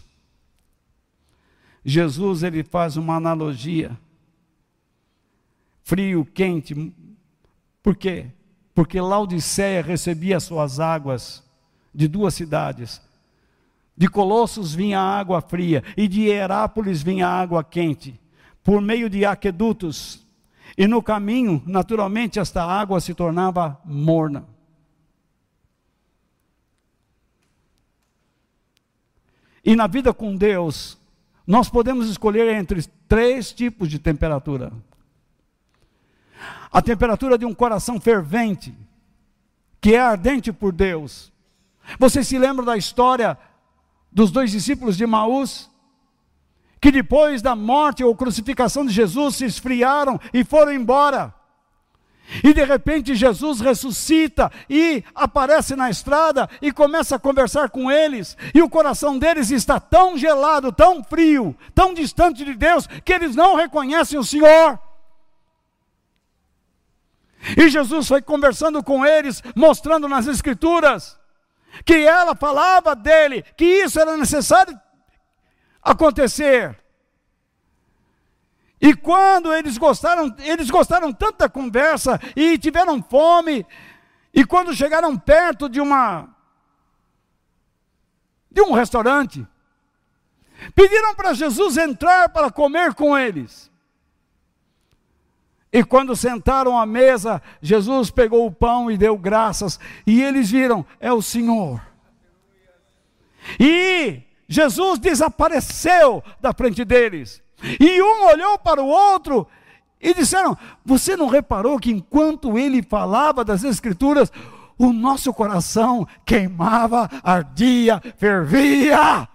Jesus, ele faz uma analogia: frio, quente. Por quê? Porque Laodiceia recebia suas águas de duas cidades. De Colossos vinha água fria, e de Herápolis vinha água quente, por meio de aquedutos. E no caminho, naturalmente, esta água se tornava morna. E na vida com Deus, nós podemos escolher entre três tipos de temperatura. A temperatura de um coração fervente, que é ardente por Deus. Vocês se lembram da história dos dois discípulos de Emaús, que depois da morte ou crucificação de Jesus se esfriaram e foram embora? E de repente Jesus ressuscita e aparece na estrada e começa a conversar com eles, e o coração deles está tão gelado, tão frio, tão distante de Deus, que eles não reconhecem o Senhor. E Jesus foi conversando com eles, mostrando nas Escrituras que ela falava dele, que isso era necessário acontecer. E quando eles gostaram, eles gostaram tanto da conversa e tiveram fome, e quando chegaram perto de uma de um restaurante. Pediram para Jesus entrar para comer com eles. E quando sentaram à mesa, Jesus pegou o pão e deu graças. E eles viram, é o Senhor. E Jesus desapareceu da frente deles. E um olhou para o outro e disseram, você não reparou que enquanto ele falava das Escrituras, o nosso coração queimava, ardia, fervia?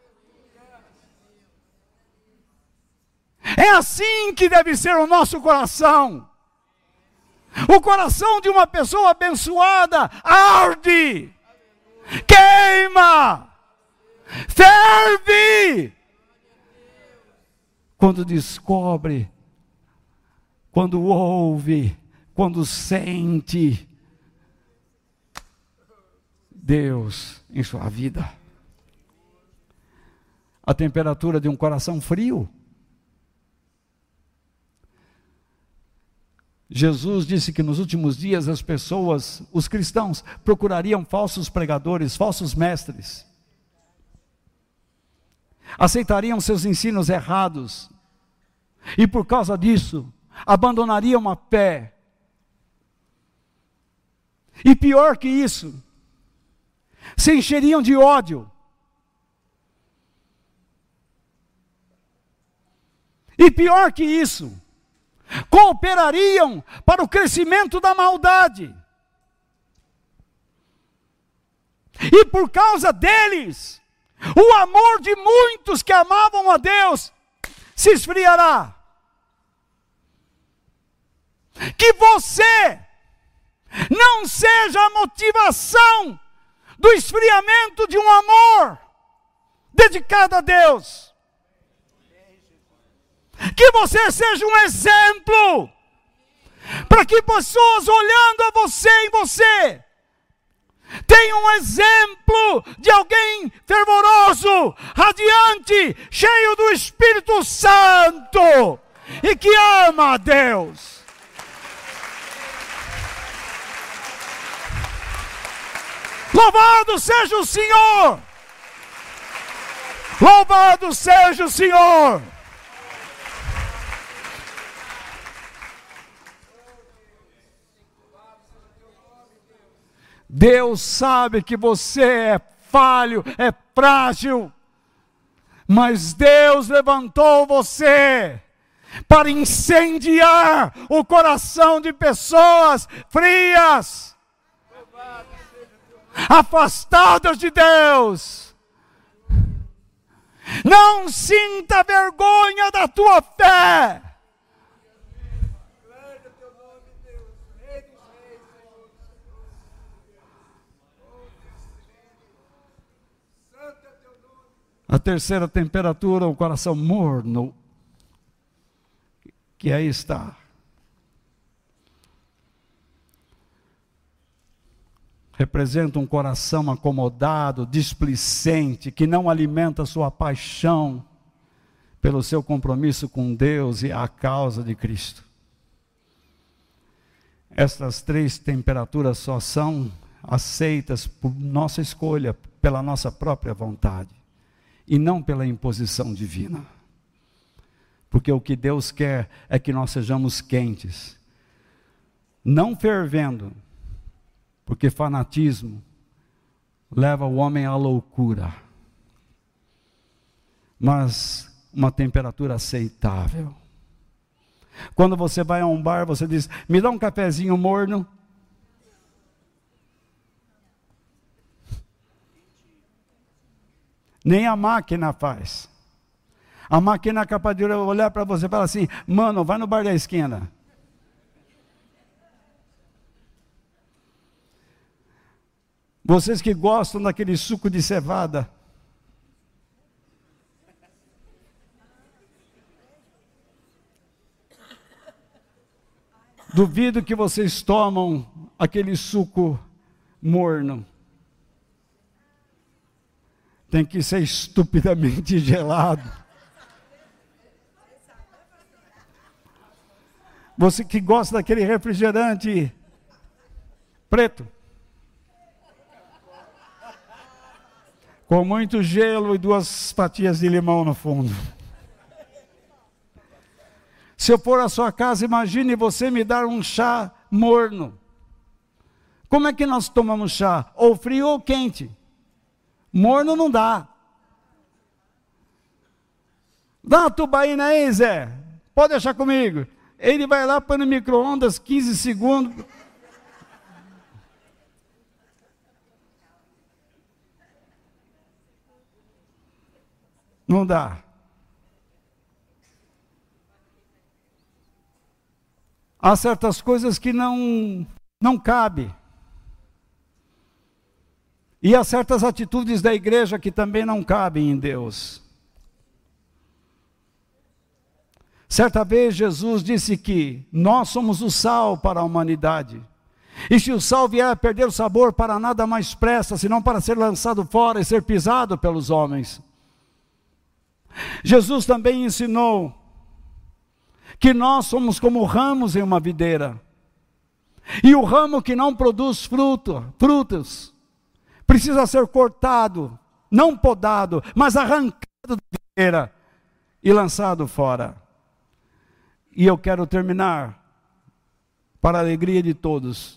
É assim que deve ser o nosso coração. O coração de uma pessoa abençoada arde, queima, ferve, quando descobre, quando ouve, quando sente Deus em sua vida. A temperatura de um coração frio. Jesus disse que nos últimos dias as pessoas, os cristãos, procurariam falsos pregadores, falsos mestres. Aceitariam seus ensinos errados. E por causa disso, abandonariam a fé. E pior que isso, se encheriam de ódio. E pior que isso, cooperariam para o crescimento da maldade. E por causa deles, o amor de muitos que amavam a Deus se esfriará. Que você não seja a motivação do esfriamento de um amor dedicado a Deus. Que você seja um exemplo, para que pessoas olhando a você em você, tenham um exemplo de alguém fervoroso, radiante, cheio do Espírito Santo, e que ama a Deus. Louvado seja o Senhor! Louvado seja o Senhor! Deus sabe que você é falho, é frágil, mas Deus levantou você para incendiar o coração de pessoas frias, afastadas de Deus. Não sinta vergonha da tua fé. A terceira temperatura, o coração morno, que aí está. Representa um coração acomodado, displicente, que não alimenta sua paixão pelo seu compromisso com Deus e a causa de Cristo. Estas três temperaturas só são aceitas por nossa escolha, pela nossa própria vontade. E não pela imposição divina. Porque o que Deus quer é que nós sejamos quentes. Não fervendo. Porque fanatismo leva o homem à loucura. Mas uma temperatura aceitável. Quando você vai a um bar, você diz, me dá um cafezinho morno. Nem a máquina faz. A máquina é capaz de olhar para você e falar assim, mano, vai no bar da esquina. Vocês que gostam daquele suco de cevada. Duvido que vocês tomam aquele suco morno. Tem que ser estupidamente gelado. Você que gosta daquele refrigerante preto. com muito gelo e duas fatias de limão no fundo. Se eu for à sua casa, imagine você me dar um chá morno. Como é que nós tomamos chá? Ou frio ou quente. Morno não dá. Dá uma tubaína aí, Zé. Pode deixar comigo. Ele vai lá, põe no micro-ondas, quinze segundos. Não dá. Há certas coisas que não, não cabe. E há certas atitudes da igreja que também não cabem em Deus. Certa vez Jesus disse que nós somos o sal para a humanidade. E se o sal vier a perder o sabor, para nada mais presta, senão para ser lançado fora e ser pisado pelos homens. Jesus também ensinou que nós somos como ramos em uma videira. E o ramo que não produz fruto, frutos, precisa ser cortado, não podado, mas arrancado da videira e lançado fora. E eu quero terminar, para a alegria de todos.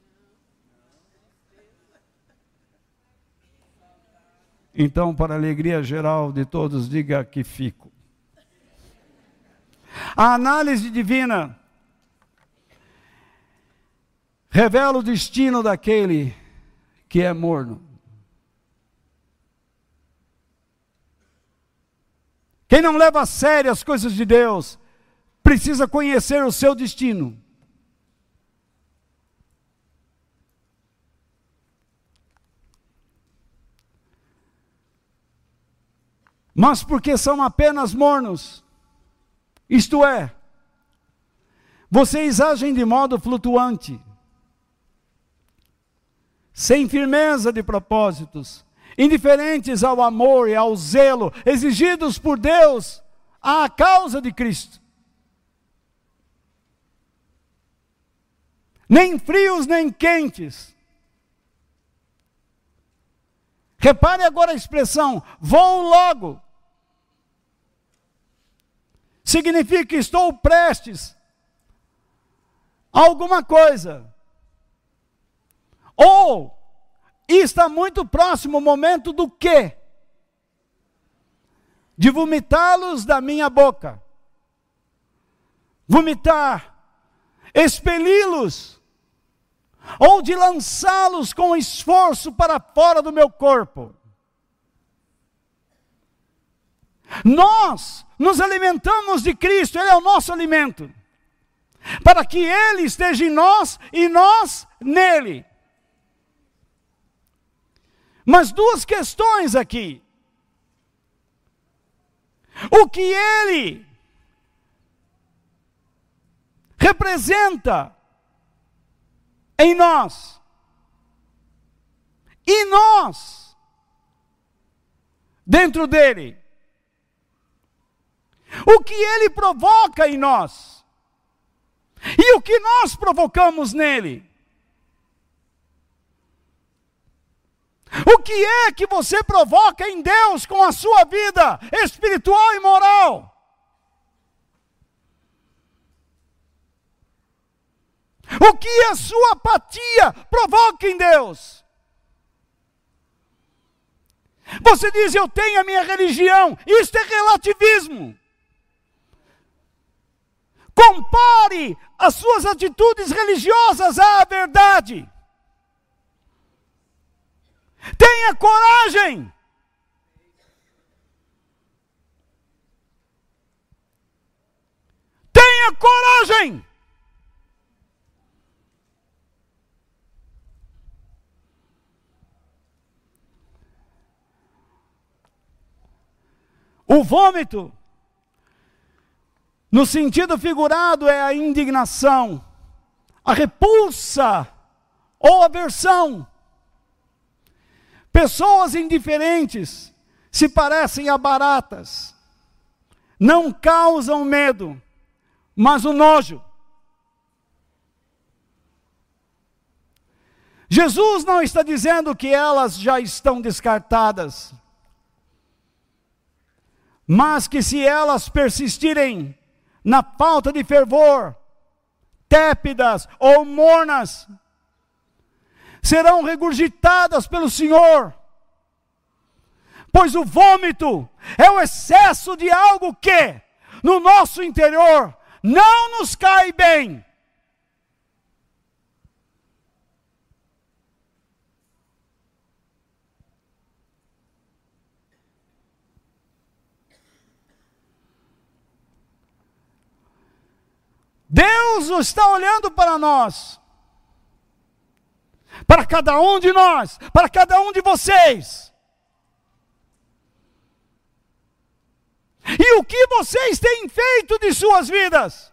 Então, para a alegria geral de todos, diga que fico. A análise divina revela o destino daquele que é morno. Quem não leva a sério as coisas de Deus, precisa conhecer o seu destino. Mas porque são apenas mornos, isto é, vocês agem de modo flutuante, sem firmeza de propósitos, indiferentes ao amor e ao zelo exigidos por Deus à causa de Cristo. Nem frios nem quentes. Repare agora a expressão, vou logo. Significa que estou prestes a alguma coisa. Ou está muito próximo o momento do quê? De vomitá-los da minha boca. Vomitar, expeli-los, ou de lançá-los com esforço para fora do meu corpo. Nós nos alimentamos de Cristo, Ele é o nosso alimento, para que Ele esteja em nós e nós nele. Mas duas questões aqui. O que Ele representa em nós, e nós dentro dele. O que ele provoca em nós, e o que nós provocamos nele. O que é que você provoca em Deus com a sua vida espiritual e moral? O que a sua apatia provoca em Deus? Você diz, eu tenho a minha religião. Isto é relativismo. Compare as suas atitudes religiosas à verdade. Tenha coragem. Tenha coragem. O vômito, no sentido figurado, é a indignação, a repulsa ou aversão. Pessoas indiferentes se parecem a baratas, não causam medo, mas o nojo. Jesus não está dizendo que elas já estão descartadas, mas que se elas persistirem na falta de fervor, tépidas ou mornas, serão regurgitadas pelo Senhor. Pois o vômito é o excesso de algo que, no nosso interior, não nos cai bem. Deus está olhando para nós, para cada um de nós, para cada um de vocês. E o que vocês têm feito de suas vidas?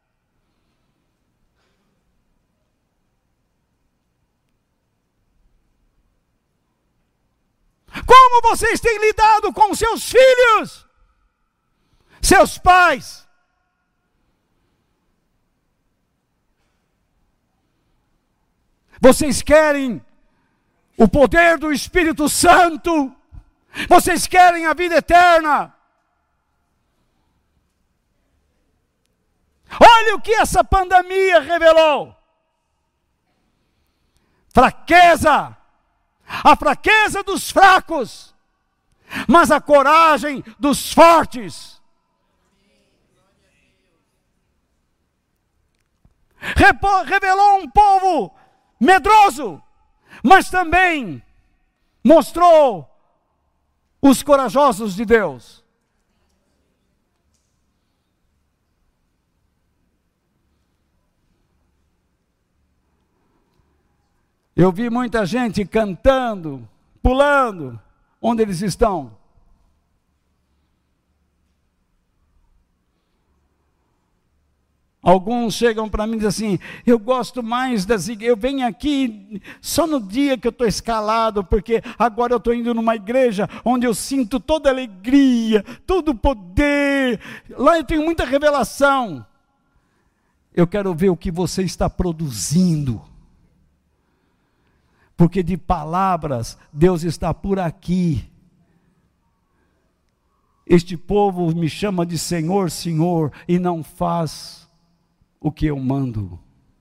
Como vocês têm lidado com seus filhos, seus pais? Vocês querem o poder do Espírito Santo? Vocês querem a vida eterna? Olha o que essa pandemia revelou. Fraqueza. A fraqueza dos fracos, mas a coragem dos fortes. Revelou um povo medroso, mas também mostrou os corajosos de Deus. Eu vi muita gente cantando, pulando, onde eles estão. Alguns chegam para mim e dizem assim, eu gosto mais das igrejas, eu venho aqui só no dia que eu estou escalado, porque agora eu estou indo numa igreja onde eu sinto toda a alegria, todo o poder, lá eu tenho muita revelação. Eu quero ver o que você está produzindo. Porque de palavras, Deus está por aqui. Este povo me chama de Senhor, Senhor, e não faz o que eu mando.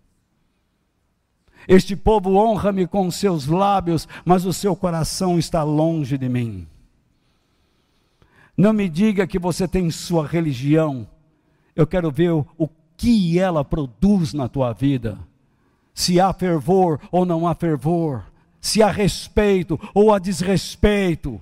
Este povo honra-me com seus lábios, mas o seu coração está longe de mim. Não me diga que você tem sua religião. Eu quero ver o, o que ela produz na tua vida. Se há fervor ou não há fervor, se há respeito ou há desrespeito.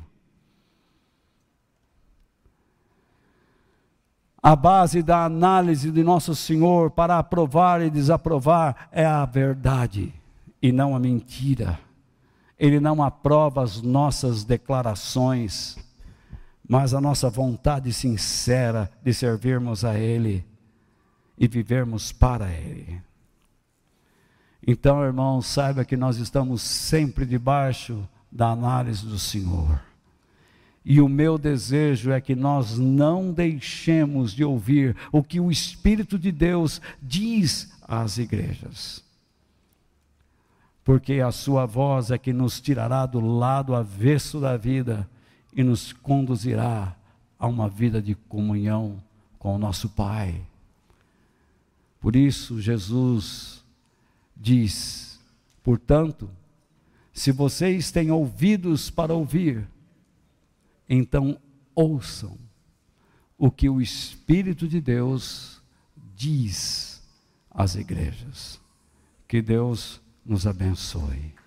A base da análise de nosso Senhor para aprovar e desaprovar é a verdade e não a mentira. Ele não aprova as nossas declarações, mas a nossa vontade sincera de servirmos a Ele e vivermos para Ele. Então, irmãos, saiba que nós estamos sempre debaixo da análise do Senhor. E o meu desejo é que nós não deixemos de ouvir o que o Espírito de Deus diz às igrejas. Porque a sua voz é que nos tirará do lado avesso da vida e nos conduzirá a uma vida de comunhão com o nosso Pai. Por isso, Jesus diz, portanto, se vocês têm ouvidos para ouvir, então ouçam o que o Espírito de Deus diz às igrejas. Que Deus nos abençoe.